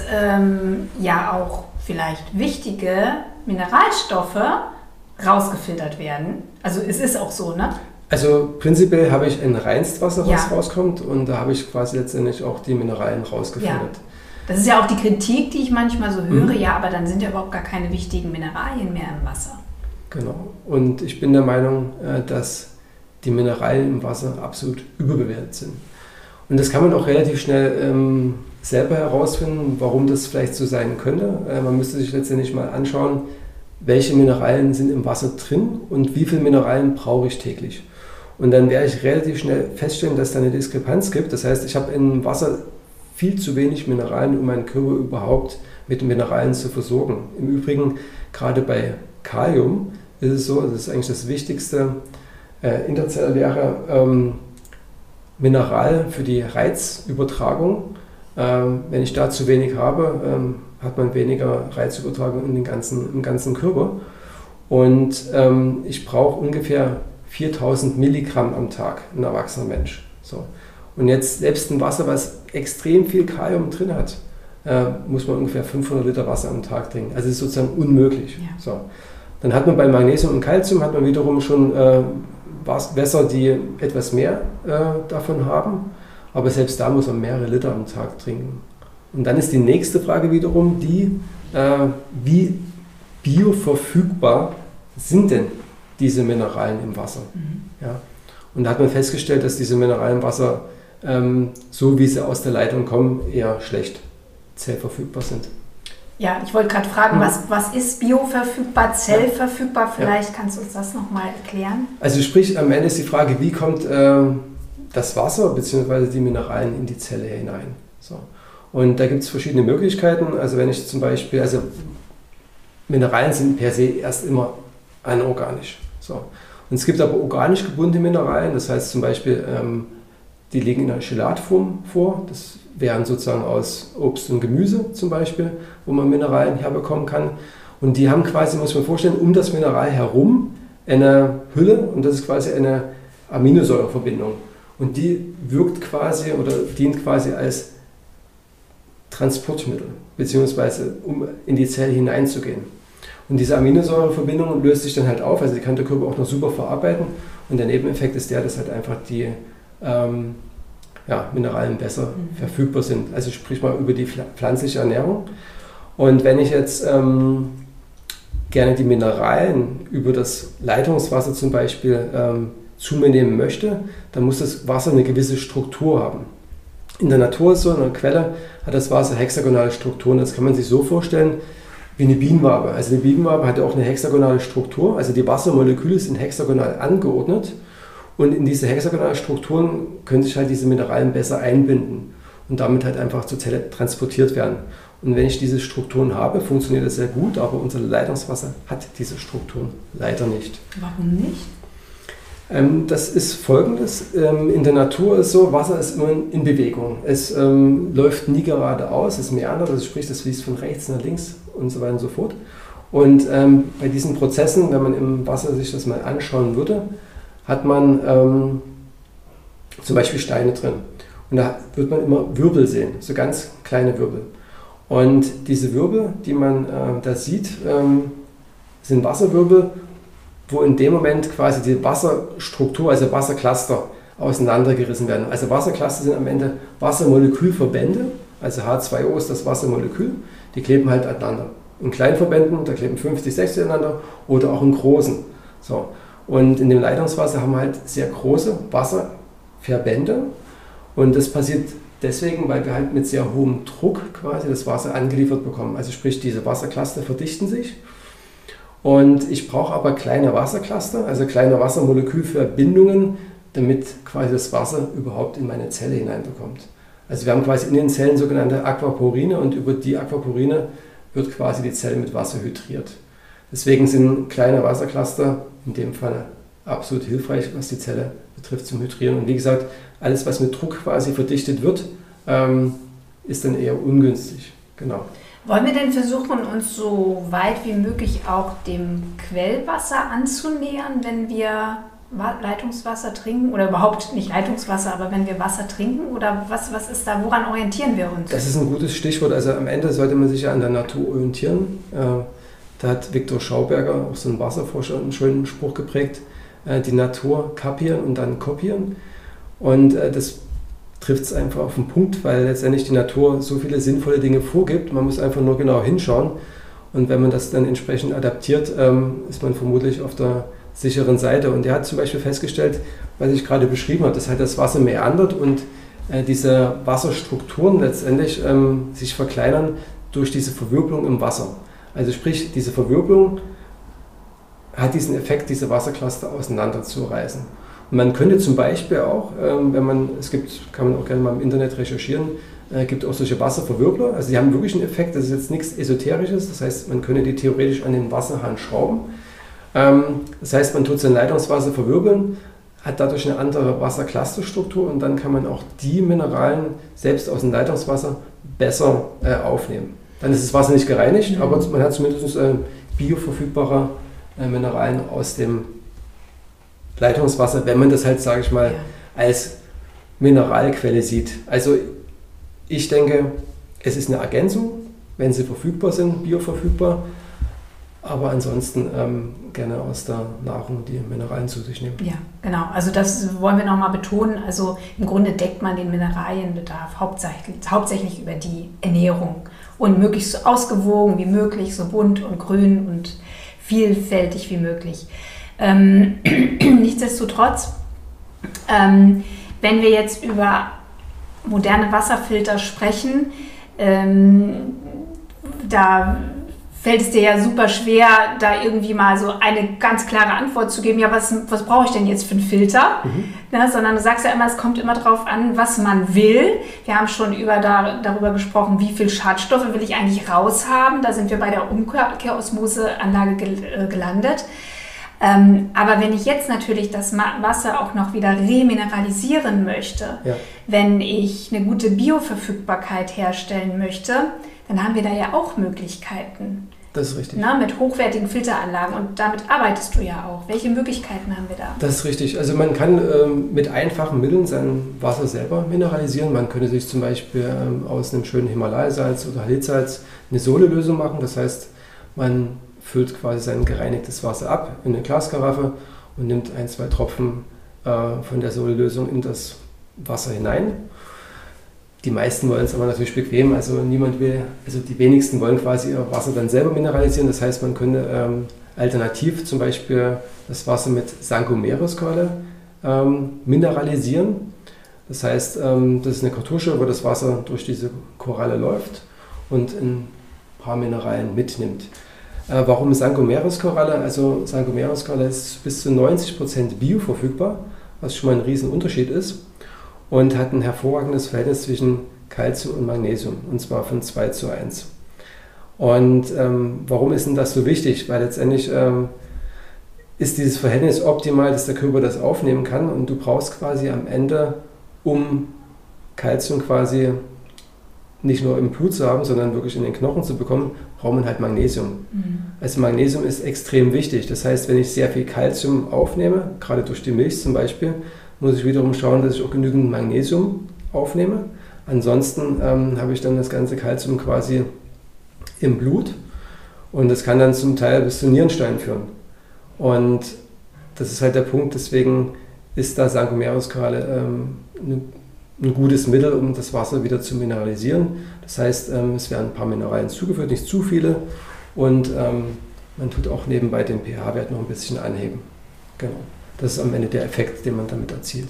ja auch vielleicht wichtige Mineralstoffe rausgefiltert werden. Also es ist auch so, ne? Also prinzipiell habe ich ein Reinstwasser, was rauskommt, und da habe ich quasi letztendlich auch die Mineralien rausgefiltert. Ja. Das ist ja auch die Kritik, die ich manchmal so höre, ja, aber dann sind ja überhaupt gar keine wichtigen Mineralien mehr im Wasser. Genau. Und ich bin der Meinung, dass die Mineralien im Wasser absolut überbewertet sind. Und das kann man auch relativ schnell selber herausfinden, warum das vielleicht so sein könnte. Man müsste sich letztendlich mal anschauen, welche Mineralien sind im Wasser drin und wie viele Mineralien brauche ich täglich. Und dann werde ich relativ schnell feststellen, dass da eine Diskrepanz gibt. Das heißt, ich habe im Wasser viel zu wenig Mineralien, um meinen Körper überhaupt mit Mineralien zu versorgen. Im Übrigen, gerade bei Kalium ist es so, das ist eigentlich das wichtigste interzelluläre Mineral für die Reizübertragung. Wenn ich da zu wenig habe, hat man weniger Reizübertragung im ganzen Körper. Und ich brauche ungefähr 4000 Milligramm am Tag, ein erwachsener Mensch. So. Und jetzt selbst ein Wasser, was extrem viel Kalium drin hat, muss man ungefähr 500 Liter Wasser am Tag trinken. Also es ist sozusagen unmöglich. Ja. So. Dann hat man bei Magnesium und Calcium hat man wiederum schon Wässer, die etwas mehr davon haben. Aber selbst da muss man mehrere Liter am Tag trinken. Und dann ist die nächste Frage wiederum die, wie bioverfügbar sind denn diese Mineralien im Wasser? Ja. Und da hat man festgestellt, dass diese Mineralien im Wasser, so wie sie aus der Leitung kommen, eher schlecht zellverfügbar sind. Ja, ich wollte gerade fragen, was ist bioverfügbar, zellverfügbar? Vielleicht kannst du uns das nochmal erklären. Also sprich, am Ende ist die Frage, wie kommt das Wasser bzw. die Mineralien in die Zelle hinein? So. Und da gibt es verschiedene Möglichkeiten. Also wenn ich zum Beispiel, also Mineralien sind per se erst immer anorganisch. So. Und es gibt aber organisch gebundene Mineralien, das heißt zum Beispiel, die liegen in einer Chelatform vor. Das wären sozusagen aus Obst und Gemüse zum Beispiel, wo man Mineralien herbekommen kann. Und die haben quasi, muss man vorstellen, um das Mineral herum eine Hülle, und das ist quasi eine Aminosäureverbindung. Und die wirkt quasi oder dient quasi als Transportmittel, beziehungsweise um in die Zelle hineinzugehen. Und diese Aminosäureverbindung löst sich dann halt auf, also die kann der Körper auch noch super verarbeiten. Und der Nebeneffekt ist der, dass halt einfach die Mineralien besser verfügbar sind. Also sprich mal über die pflanzliche Ernährung. Und wenn ich jetzt gerne die Mineralien über das Leitungswasser zum Beispiel zu mir nehmen möchte, dann muss das Wasser eine gewisse Struktur haben. In der Natur ist so, in der Quelle hat das Wasser hexagonale Strukturen. Das kann man sich so vorstellen wie eine Bienenwabe. Also eine Bienenwabe hat ja auch eine hexagonale Struktur. Also die Wassermoleküle sind hexagonal angeordnet. Und in diese hexagonalen Strukturen können sich halt diese Mineralien besser einbinden und damit halt einfach zur Zelle transportiert werden. Und wenn ich diese Strukturen habe, funktioniert das sehr gut, aber unser Leitungswasser hat diese Strukturen leider nicht. Warum nicht? Das ist Folgendes. In der Natur ist so, Wasser ist immer in Bewegung. Es läuft nie geradeaus, es meandert, also sprich, das fließt von rechts nach links und so weiter und so fort. Und bei diesen Prozessen, wenn man im Wasser sich das mal anschauen würde, hat man zum Beispiel Steine drin. Und da wird man immer Wirbel sehen, so ganz kleine Wirbel. Und diese Wirbel, die man da sieht, sind Wasserwirbel, wo in dem Moment quasi die Wasserstruktur, also Wassercluster, auseinandergerissen werden. Also Wassercluster sind am Ende Wassermolekülverbände, also H2O ist das Wassermolekül, die kleben halt aneinander. In kleinen Verbänden, da kleben 50, 60 aneinander oder auch in großen. So. Und in dem Leitungswasser haben wir halt sehr große Wasserverbände und das passiert deswegen, weil wir halt mit sehr hohem Druck quasi das Wasser angeliefert bekommen. Also sprich, diese Wassercluster verdichten sich. Und ich brauche aber kleine Wassercluster, also kleine Wassermolekülverbindungen damit quasi das Wasser überhaupt in meine Zelle hineinbekommt. Also wir haben quasi in den Zellen sogenannte Aquaporine und über die Aquaporine wird quasi die Zelle mit Wasser hydriert. Deswegen sind kleine Wassercluster in dem Fall absolut hilfreich, was die Zelle betrifft zum Hydrieren. Und wie gesagt, alles, was mit Druck quasi verdichtet wird, ist dann eher ungünstig. Genau. Wollen wir denn versuchen, uns so weit wie möglich auch dem Quellwasser anzunähern, wenn wir Leitungswasser trinken? Oder überhaupt nicht Leitungswasser, aber wenn wir Wasser trinken? Oder was ist da, woran orientieren wir uns? Das ist ein gutes Stichwort. Also am Ende sollte man sich ja an der Natur orientieren. Da hat Viktor Schauberger, auch so ein Wasserforscher, einen schönen Spruch geprägt: Die Natur kapieren und dann kopieren. Und das trifft es einfach auf den Punkt, weil letztendlich die Natur so viele sinnvolle Dinge vorgibt. Man muss einfach nur genau hinschauen. Und wenn man das dann entsprechend adaptiert, ist man vermutlich auf der sicheren Seite. Und er hat zum Beispiel festgestellt, was ich gerade beschrieben habe, dass halt das Wasser meandert und diese Wasserstrukturen letztendlich sich verkleinern durch diese Verwirbelung im Wasser. Also sprich, diese Verwirbelung hat diesen Effekt, diese Wassercluster auseinanderzureißen. Und man könnte zum Beispiel auch, kann man auch gerne mal im Internet recherchieren, gibt auch solche Wasserverwirbler, also die haben wirklich einen Effekt, das ist jetzt nichts Esoterisches, das heißt, man könnte die theoretisch an den Wasserhahn schrauben. Das heißt, man tut sein Leitungswasser verwirbeln, hat dadurch eine andere Wasserclusterstruktur und dann kann man auch die Mineralien selbst aus dem Leitungswasser besser aufnehmen. Dann ist das Wasser nicht gereinigt, aber man hat zumindest bioverfügbare Mineralien aus dem Leitungswasser, wenn man das halt, sage ich mal, als Mineralquelle sieht. Also ich denke, es ist eine Ergänzung, wenn sie verfügbar sind, bioverfügbar, aber ansonsten gerne aus der Nahrung die Mineralien zu sich nehmen. Ja, genau. Also das wollen wir nochmal betonen. Also im Grunde deckt man den Mineralienbedarf hauptsächlich über die Ernährung und möglichst so ausgewogen wie möglich, so bunt und grün und vielfältig wie möglich. Nichtsdestotrotz, wenn wir jetzt über moderne Wasserfilter sprechen, da fällt es dir ja super schwer, da irgendwie mal so eine ganz klare Antwort zu geben, ja, was brauche ich denn jetzt für einen Filter? Ne, sondern du sagst ja immer, es kommt immer darauf an, was man will. Wir haben schon darüber gesprochen, wie viel Schadstoffe will ich eigentlich raushaben. Da sind wir bei der Umkehrosmoseanlage gelandet. Aber wenn ich jetzt natürlich das Wasser auch noch wieder remineralisieren möchte, wenn ich eine gute Bioverfügbarkeit herstellen möchte, dann haben wir da ja auch Möglichkeiten. Das ist richtig. Na, mit hochwertigen Filteranlagen, und damit arbeitest du ja auch. Welche Möglichkeiten haben wir da? Das ist richtig. Also man kann mit einfachen Mitteln sein Wasser selber mineralisieren. Man könnte sich zum Beispiel aus einem schönen Himalaya-Salz oder Halidsalz eine Solelösung machen. Das heißt, man füllt quasi sein gereinigtes Wasser ab in eine Glaskaraffe und nimmt 1-2 Tropfen von der Solelösung in das Wasser hinein. Die meisten wollen es aber natürlich bequem, also die wenigsten wollen quasi ihr Wasser dann selber mineralisieren. Das heißt, man könnte alternativ zum Beispiel das Wasser mit Sangomeres-Koralle mineralisieren. Das heißt, das ist eine Kartusche, wo das Wasser durch diese Koralle läuft und ein paar Mineralien mitnimmt. Warum Sangomeres-Koralle? Also Sangomeres-Koralle ist bis zu 90% bioverfügbar, was schon mal ein Riesenunterschied ist. Und hat ein hervorragendes Verhältnis zwischen Calcium und Magnesium, und zwar von 2:1. Und warum ist denn das so wichtig? Weil letztendlich ist dieses Verhältnis optimal, dass der Körper das aufnehmen kann, und du brauchst quasi am Ende, um Calcium quasi nicht nur im Blut zu haben, sondern wirklich in den Knochen zu bekommen, braucht man halt Magnesium. Also Magnesium ist extrem wichtig. Das heißt, wenn ich sehr viel Calcium aufnehme, gerade durch die Milch zum Beispiel, muss ich wiederum schauen, dass ich auch genügend Magnesium aufnehme. Ansonsten habe ich dann das ganze Calcium quasi im Blut, und das kann dann zum Teil bis zu Nierensteinen führen. Und das ist halt der Punkt, deswegen ist da Sangomeres-Koralle ein gutes Mittel, um das Wasser wieder zu mineralisieren. Das heißt, es werden ein paar Mineralien zugeführt, nicht zu viele, und man tut auch nebenbei den pH-Wert noch ein bisschen anheben. Genau. Das ist am Ende der Effekt, den man damit erzielt.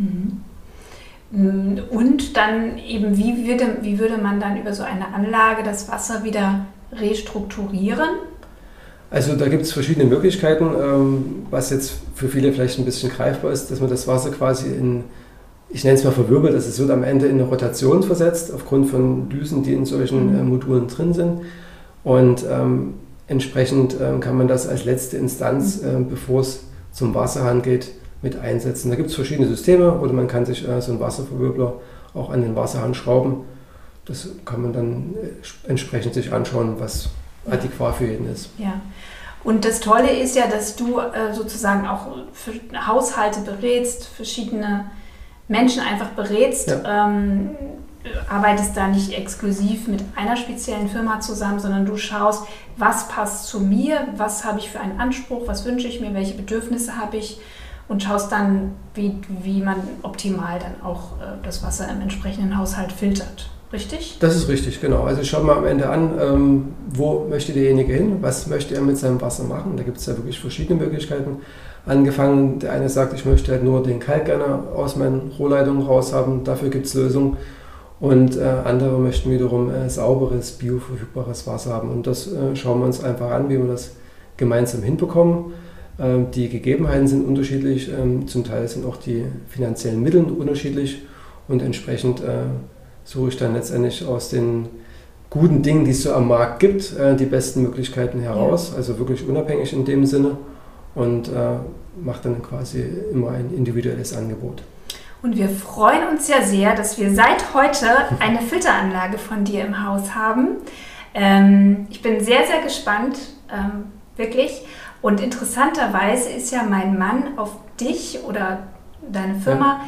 Und dann eben, wie würde man dann über so eine Anlage das Wasser wieder restrukturieren? Also da gibt es verschiedene Möglichkeiten, was jetzt für viele vielleicht ein bisschen greifbar ist, dass man das Wasser quasi ich nenne es mal verwirbelt, also es wird am Ende in eine Rotation versetzt, aufgrund von Düsen, die in solchen Modulen drin sind. Und entsprechend kann man das als letzte Instanz, bevor es zum Wasserhahn geht, mit einsetzen. Da gibt es verschiedene Systeme oder man kann sich so einen Wasserverwirbler auch an den Wasserhahn schrauben. Das kann man dann entsprechend sich anschauen, was adäquat für jeden ist. Ja. Und das Tolle ist ja, dass du sozusagen auch für Haushalte berätst, verschiedene Menschen einfach berätst, ja. Arbeitest da nicht exklusiv mit einer speziellen Firma zusammen, sondern du schaust, was passt zu mir, was habe ich für einen Anspruch, was wünsche ich mir, welche Bedürfnisse habe ich und schaust dann, wie man optimal dann auch das Wasser im entsprechenden Haushalt filtert. Richtig? Das ist richtig, genau. Also schauen wir am Ende an, wo möchte derjenige hin, was möchte er mit seinem Wasser machen. Da gibt es ja wirklich verschiedene Möglichkeiten. Angefangen, der eine sagt, ich möchte halt nur den Kalk gerne aus meinen Rohrleitungen raus haben, dafür gibt es Lösungen. Und andere möchten wiederum sauberes, bioverfügbares Wasser haben. Und das schauen wir uns einfach an, wie wir das gemeinsam hinbekommen. Die Gegebenheiten sind unterschiedlich, zum Teil sind auch die finanziellen Mittel unterschiedlich und entsprechend suche ich dann letztendlich aus den guten Dingen, die es so am Markt gibt, die besten Möglichkeiten heraus, also wirklich unabhängig in dem Sinne und mache dann quasi immer ein individuelles Angebot. Und wir freuen uns ja sehr, dass wir seit heute eine Filteranlage von dir im Haus haben. Ich bin sehr, sehr gespannt, wirklich. Und interessanterweise ist ja mein Mann auf dich oder deine Firma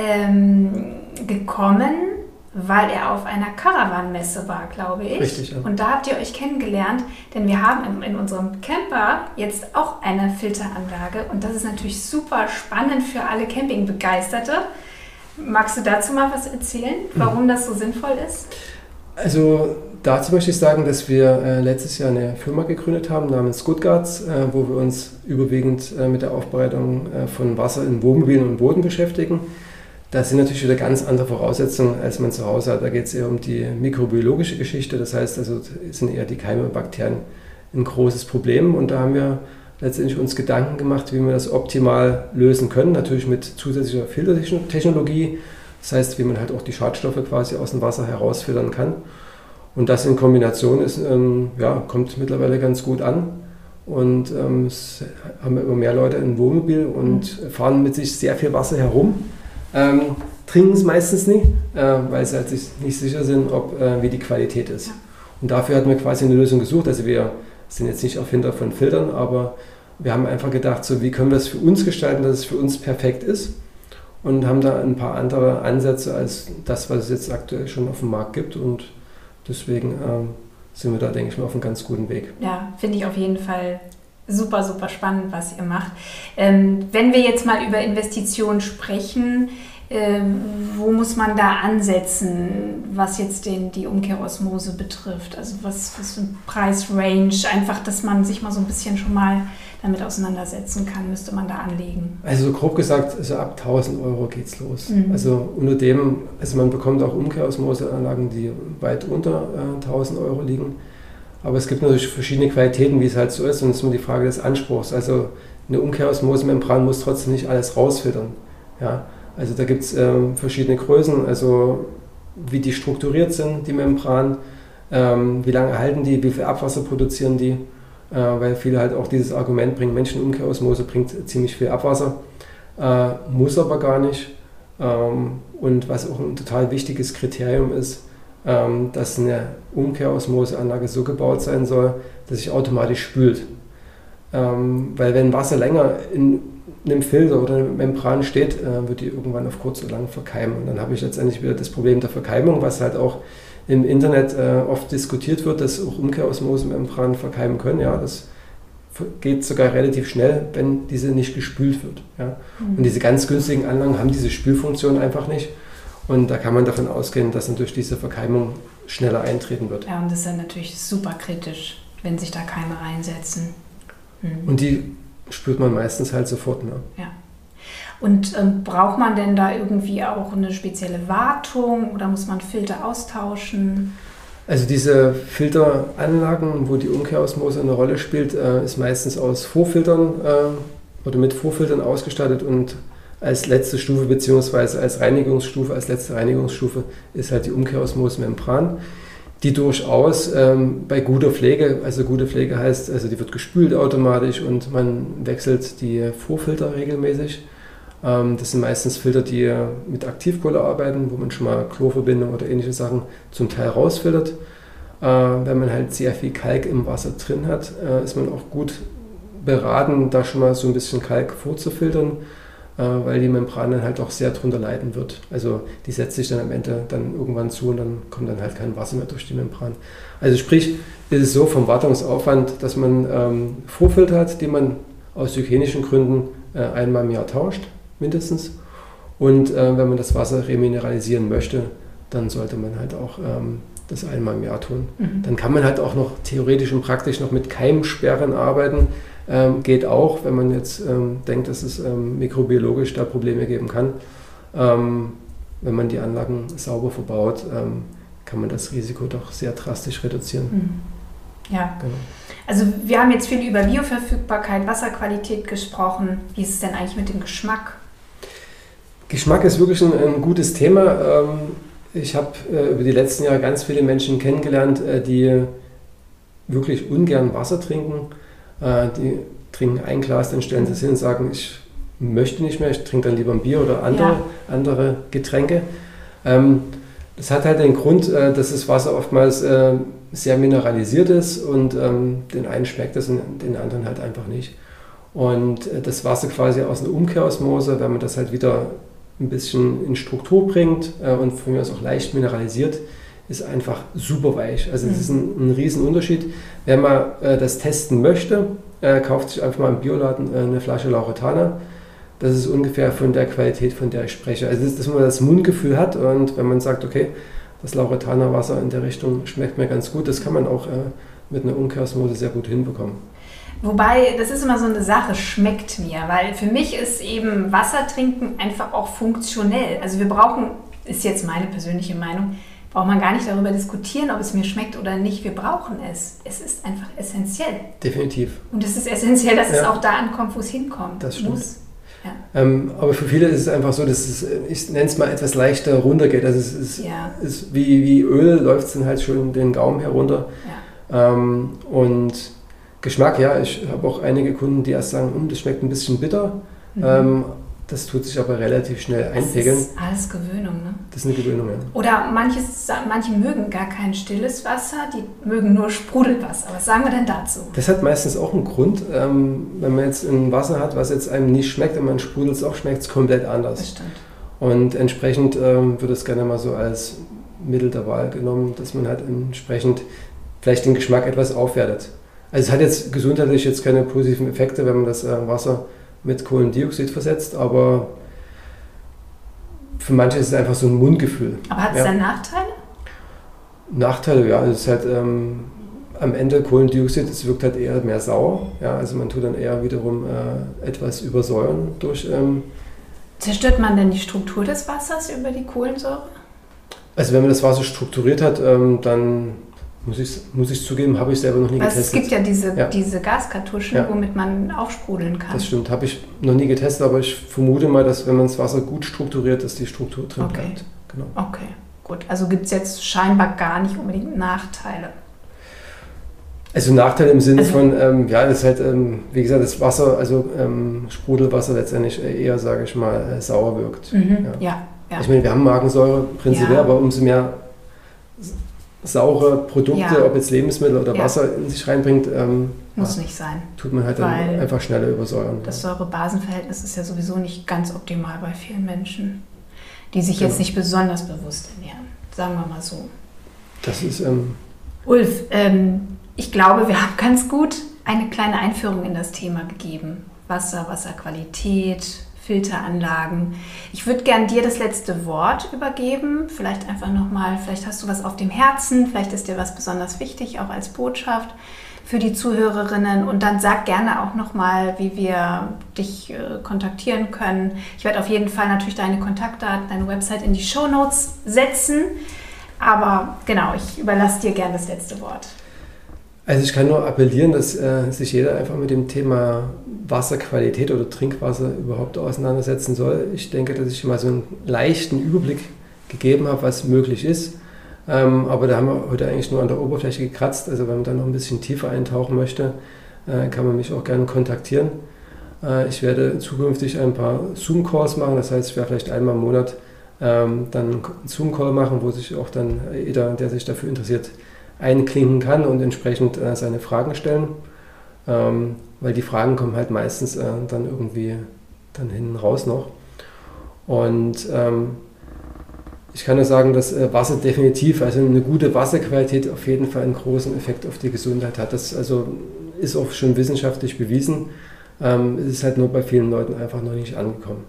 gekommen, weil er auf einer Caravan-Messe war, glaube ich. Richtig, ja. Und da habt ihr euch kennengelernt, denn wir haben in unserem Camper jetzt auch eine Filteranlage und das ist natürlich super spannend für alle Campingbegeisterte. Magst du dazu mal was erzählen, warum das so sinnvoll ist? Also dazu möchte ich sagen, dass wir letztes Jahr eine Firma gegründet haben namens Goodguards, wo wir uns überwiegend mit der Aufbereitung von Wasser in Wohnmobilen und Booten beschäftigen. Das sind natürlich wieder ganz andere Voraussetzungen, als man zu Hause hat. Da geht es eher um die mikrobiologische Geschichte. Das heißt, also sind eher die Keime und Bakterien ein großes Problem. Und da haben wir letztendlich uns Gedanken gemacht, wie wir das optimal lösen können. Natürlich mit zusätzlicher Filtertechnologie. Das heißt, wie man halt auch die Schadstoffe quasi aus dem Wasser herausfiltern kann. Und das in Kombination ist, kommt mittlerweile ganz gut an. Und es haben immer mehr Leute ein Wohnmobil und fahren mit sich sehr viel Wasser herum. Trinken es meistens nicht, weil sie halt sich nicht sicher sind, wie die Qualität ist. Ja. Und dafür hatten wir quasi eine Lösung gesucht. Also wir sind jetzt nicht Erfinder von Filtern, aber wir haben einfach gedacht, so wie können wir es für uns gestalten, dass es für uns perfekt ist und haben da ein paar andere Ansätze als das, was es jetzt aktuell schon auf dem Markt gibt und deswegen sind wir da, denke ich mal, auf einem ganz guten Weg. Ja, finde ich auf jeden Fall super, super spannend, was ihr macht. Wenn wir jetzt mal über Investitionen sprechen, wo muss man da ansetzen, was jetzt die Umkehrosmose betrifft? Also was für ein Preisrange? Einfach, dass man sich mal so ein bisschen schon mal damit auseinandersetzen kann, müsste man da anlegen. Also grob gesagt, also ab 1.000 € geht's los. Also unter dem, also man bekommt auch Umkehrosmoseanlagen, die weit unter 1.000 € liegen. Aber es gibt natürlich verschiedene Qualitäten, wie es halt so ist, und es ist nur die Frage des Anspruchs. Also eine Umkehrosmosemembran muss trotzdem nicht alles rausfiltern. Ja? Also da gibt es verschiedene Größen, also wie die strukturiert sind, die Membran, wie lange halten die, wie viel Abwasser produzieren die, weil viele halt auch dieses Argument bringen, Umkehrosmose bringt ziemlich viel Abwasser, muss aber gar nicht. Und was auch ein total wichtiges Kriterium ist, dass eine Umkehrosmoseanlage so gebaut sein soll, dass sich automatisch spült. Weil wenn Wasser länger in einem Filter oder einer Membran steht, wird die irgendwann auf kurz oder lang verkeimen. Und dann habe ich letztendlich wieder das Problem der Verkeimung, was halt auch im Internet oft diskutiert wird, dass auch Umkehrosmosemembranen verkeimen können. Ja, das geht sogar relativ schnell, wenn diese nicht gespült wird. Ja. Und diese ganz günstigen Anlagen haben diese Spülfunktion einfach nicht. Und da kann man davon ausgehen, dass natürlich diese Verkeimung schneller eintreten wird. Ja, und das ist dann natürlich super kritisch, wenn sich da Keime reinsetzen. Und die spürt man meistens halt sofort. Ne? Ja. Und braucht man denn da irgendwie auch eine spezielle Wartung oder muss man Filter austauschen? Also diese Filteranlagen, wo die Umkehrosmose eine Rolle spielt, ist meistens aus Vorfiltern oder mit Vorfiltern ausgestattet und als letzte Stufe beziehungsweise als letzte Reinigungsstufe ist halt die Umkehrosmose-Membran, die durchaus bei guter Pflege, also gute Pflege heißt, also die wird gespült automatisch und man wechselt die Vorfilter regelmäßig. Das sind meistens Filter, die mit Aktivkohle arbeiten, wo man schon mal Chlorverbindung oder ähnliche Sachen zum Teil rausfiltert. Wenn man halt sehr viel Kalk im Wasser drin hat, ist man auch gut beraten, da schon mal so ein bisschen Kalk vorzufiltern, weil die Membran dann halt auch sehr drunter leiden wird. Also die setzt sich dann am Ende dann irgendwann zu und dann kommt dann halt kein Wasser mehr durch die Membran. Also sprich, ist es so vom Wartungsaufwand, dass man Vorfilter hat, die man aus hygienischen Gründen einmal im Jahr tauscht, mindestens. Und wenn man das Wasser remineralisieren möchte, dann sollte man halt auch das einmal im Jahr tun. Mhm. Dann kann man halt auch noch theoretisch und praktisch noch mit Keimsperren arbeiten. Geht auch, wenn man jetzt denkt, dass es mikrobiologisch da Probleme geben kann. Wenn man die Anlagen sauber verbaut, kann man das Risiko doch sehr drastisch reduzieren. Mhm. Ja, genau. Also wir haben jetzt viel über Bioverfügbarkeit, Wasserqualität gesprochen. Wie ist es denn eigentlich mit dem Geschmack? Geschmack ist wirklich ein gutes Thema. Ich habe über die letzten Jahre ganz viele Menschen kennengelernt, die wirklich ungern Wasser trinken. Die trinken ein Glas, dann stellen sie es hin und sagen, ich möchte nicht mehr, ich trinke dann lieber ein Bier oder andere Getränke. Das hat halt den Grund, dass das Wasser oftmals sehr mineralisiert ist und den einen schmeckt es und den anderen halt einfach nicht. Und das Wasser quasi aus einer Umkehrosmose, wenn man das halt wieder ein bisschen in Struktur bringt und von mir aus auch leicht mineralisiert, ist einfach super weich. Also das ist ein Riesenunterschied. Wenn man das testen möchte, kauft sich einfach mal im Bioladen eine Flasche Lauretana. Das ist ungefähr von der Qualität, von der ich spreche. Also dass man das Mundgefühl hat und wenn man sagt, okay, das Lauretana-Wasser in der Richtung schmeckt mir ganz gut, das kann man auch mit einer Umkehrosmose sehr gut hinbekommen. Wobei, das ist immer so eine Sache, schmeckt mir, weil für mich ist eben Wasser trinken einfach auch funktionell. Also wir brauchen, ist jetzt meine persönliche Meinung, braucht man gar nicht darüber diskutieren, ob es mir schmeckt oder nicht. Wir brauchen es. Es ist einfach essentiell. Definitiv. Und es ist essentiell, dass es auch da ankommt, wo es hinkommt. Das stimmt. Muss. Ja. Aber für viele ist es einfach so, dass es, ich nenne es mal, etwas leichter runtergeht. Also es ist wie Öl, läuft es dann halt schön den Gaumen herunter. Ja. Und Geschmack, ja, ich habe auch einige Kunden, die erst sagen, das schmeckt ein bisschen bitter. Mhm. Das tut sich aber relativ schnell einpegeln. Das ist alles Gewöhnung, ne? Das ist eine Gewöhnung, ja. Oder manche mögen gar kein stilles Wasser, die mögen nur Sprudelwasser. Was sagen wir denn dazu? Das hat meistens auch einen Grund. Wenn man jetzt ein Wasser hat, was jetzt einem nicht schmeckt und man sprudelt es auch, schmeckt es komplett anders. Das stimmt. Und entsprechend wird es gerne mal so als Mittel der Wahl genommen, dass man halt entsprechend vielleicht den Geschmack etwas aufwertet. Also es hat jetzt gesundheitlich jetzt keine positiven Effekte, wenn man das Wasser mit Kohlendioxid versetzt, aber für manche ist es einfach so ein Mundgefühl. Aber hat es dann Nachteile? Nachteile, ja. Es ist halt am Ende Kohlendioxid, es wirkt halt eher mehr sauer. Ja, also man tut dann eher wiederum etwas übersäuern durch... Zerstört man denn die Struktur des Wassers über die Kohlensäure? Also wenn man das Wasser strukturiert hat, dann... Muss ich zugeben, habe ich selber noch nie getestet. Es gibt ja diese Gaskartuschen, womit man aufsprudeln kann. Das stimmt, habe ich noch nie getestet, aber ich vermute mal, dass wenn man das Wasser gut strukturiert, dass die Struktur drin bleibt. Genau. Okay, gut. Also gibt es jetzt scheinbar gar nicht unbedingt Nachteile. Also Nachteile im Sinne von, das ist halt, wie gesagt, das Wasser, also Sprudelwasser letztendlich eher, sage ich mal, sauer wirkt. Mhm. Ja. Ich meine, wir haben Magensäure prinzipiell, aber umso mehr saure Produkte, ob jetzt Lebensmittel oder Wasser in sich reinbringt, muss nicht sein. Tut man halt dann einfach schneller übersäuern. Das Säure-Basen-Verhältnis ist ja sowieso nicht ganz optimal bei vielen Menschen, die sich jetzt nicht besonders bewusst ernähren. Sagen wir mal so. Das ist... Ulf, ich glaube, wir haben ganz gut eine kleine Einführung in das Thema gegeben. Wasser, Wasserqualität, Filteranlagen. Ich würde gern dir das letzte Wort übergeben. Vielleicht einfach nochmal, vielleicht hast du was auf dem Herzen, vielleicht ist dir was besonders wichtig, auch als Botschaft für die Zuhörerinnen. Und dann sag gerne auch nochmal, wie wir dich kontaktieren können. Ich werde auf jeden Fall natürlich deine Kontaktdaten, deine Website in die Shownotes setzen. Aber genau, ich überlasse dir gern das letzte Wort. Also ich kann nur appellieren, dass sich jeder einfach mit dem Thema Wasserqualität oder Trinkwasser überhaupt auseinandersetzen soll. Ich denke, dass ich mal so einen leichten Überblick gegeben habe, was möglich ist. Aber da haben wir heute eigentlich nur an der Oberfläche gekratzt. Also wenn man da noch ein bisschen tiefer eintauchen möchte, kann man mich auch gerne kontaktieren. Ich werde zukünftig ein paar Zoom-Calls machen. Das heißt, ich werde vielleicht einmal im Monat dann einen Zoom-Call machen, wo sich auch dann jeder, der sich dafür interessiert, einklinken kann und entsprechend seine Fragen stellen. Weil die Fragen kommen halt meistens dann irgendwie dann hinten raus noch. Und ich kann nur sagen, dass Wasser definitiv, also eine gute Wasserqualität auf jeden Fall einen großen Effekt auf die Gesundheit hat. Das also ist auch schon wissenschaftlich bewiesen. Es ist halt nur bei vielen Leuten einfach noch nicht angekommen.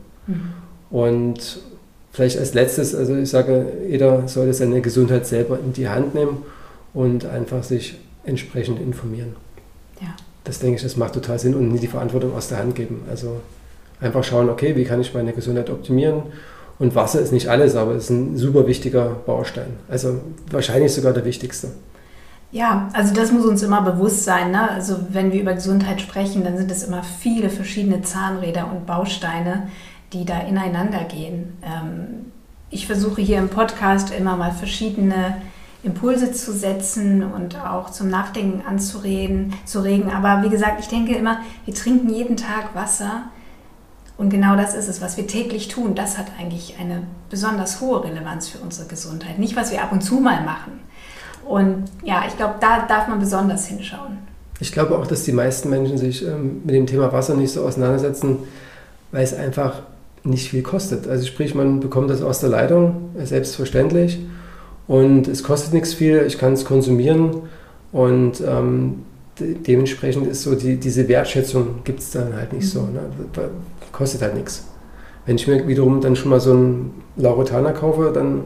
Und vielleicht als letztes, also ich sage, jeder sollte seine Gesundheit selber in die Hand nehmen und einfach sich entsprechend informieren. Ja. Das denke ich, das macht total Sinn und nie die Verantwortung aus der Hand geben. Also einfach schauen, okay, wie kann ich meine Gesundheit optimieren? Und Wasser ist nicht alles, aber es ist ein super wichtiger Baustein. Also wahrscheinlich sogar der wichtigste. Ja, also das muss uns immer bewusst sein, ne? Also wenn wir über Gesundheit sprechen, dann sind es immer viele verschiedene Zahnräder und Bausteine, die da ineinander gehen. Ich versuche hier im Podcast immer mal verschiedene Impulse zu setzen und auch zum Nachdenken anzuregen. Aber wie gesagt, ich denke immer, wir trinken jeden Tag Wasser und genau das ist es, was wir täglich tun. Das hat eigentlich eine besonders hohe Relevanz für unsere Gesundheit. Nicht, was wir ab und zu mal machen. Und ja, ich glaube, da darf man besonders hinschauen. Ich glaube auch, dass die meisten Menschen sich mit dem Thema Wasser nicht so auseinandersetzen, weil es einfach nicht viel kostet. Also sprich, man bekommt das aus der Leitung, selbstverständlich. Und es kostet nichts viel, ich kann es konsumieren. Und dementsprechend ist so diese Wertschätzung gibt es dann halt nicht so. Ne? Kostet halt nichts. Wenn ich mir wiederum dann schon mal so einen Lauretaner kaufe, dann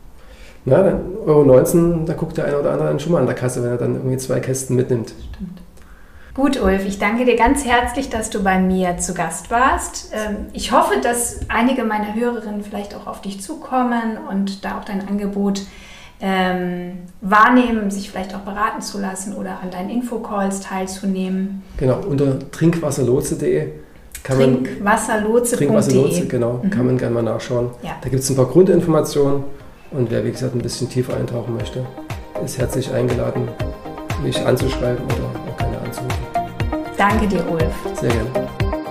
1,19 €, da guckt der eine oder andere dann schon mal an der Kasse, wenn er dann irgendwie 2 Kästen mitnimmt. Stimmt. Gut, Ulf, ich danke dir ganz herzlich, dass du bei mir zu Gast warst. Ich hoffe, dass einige meiner Hörerinnen vielleicht auch auf dich zukommen und da auch dein Angebot wahrnehmen, sich vielleicht auch beraten zu lassen oder an deinen Infocalls teilzunehmen. Genau, unter trinkwasserlotse.de Trinkwasserlotse.de genau, kann man gerne mal nachschauen. Ja. Da gibt es ein paar Grundinformationen und wer, wie gesagt, ein bisschen tiefer eintauchen möchte, ist herzlich eingeladen, mich anzuschreiben oder auch gerne anzurufen. Danke dir, Ulf. Sehr gerne.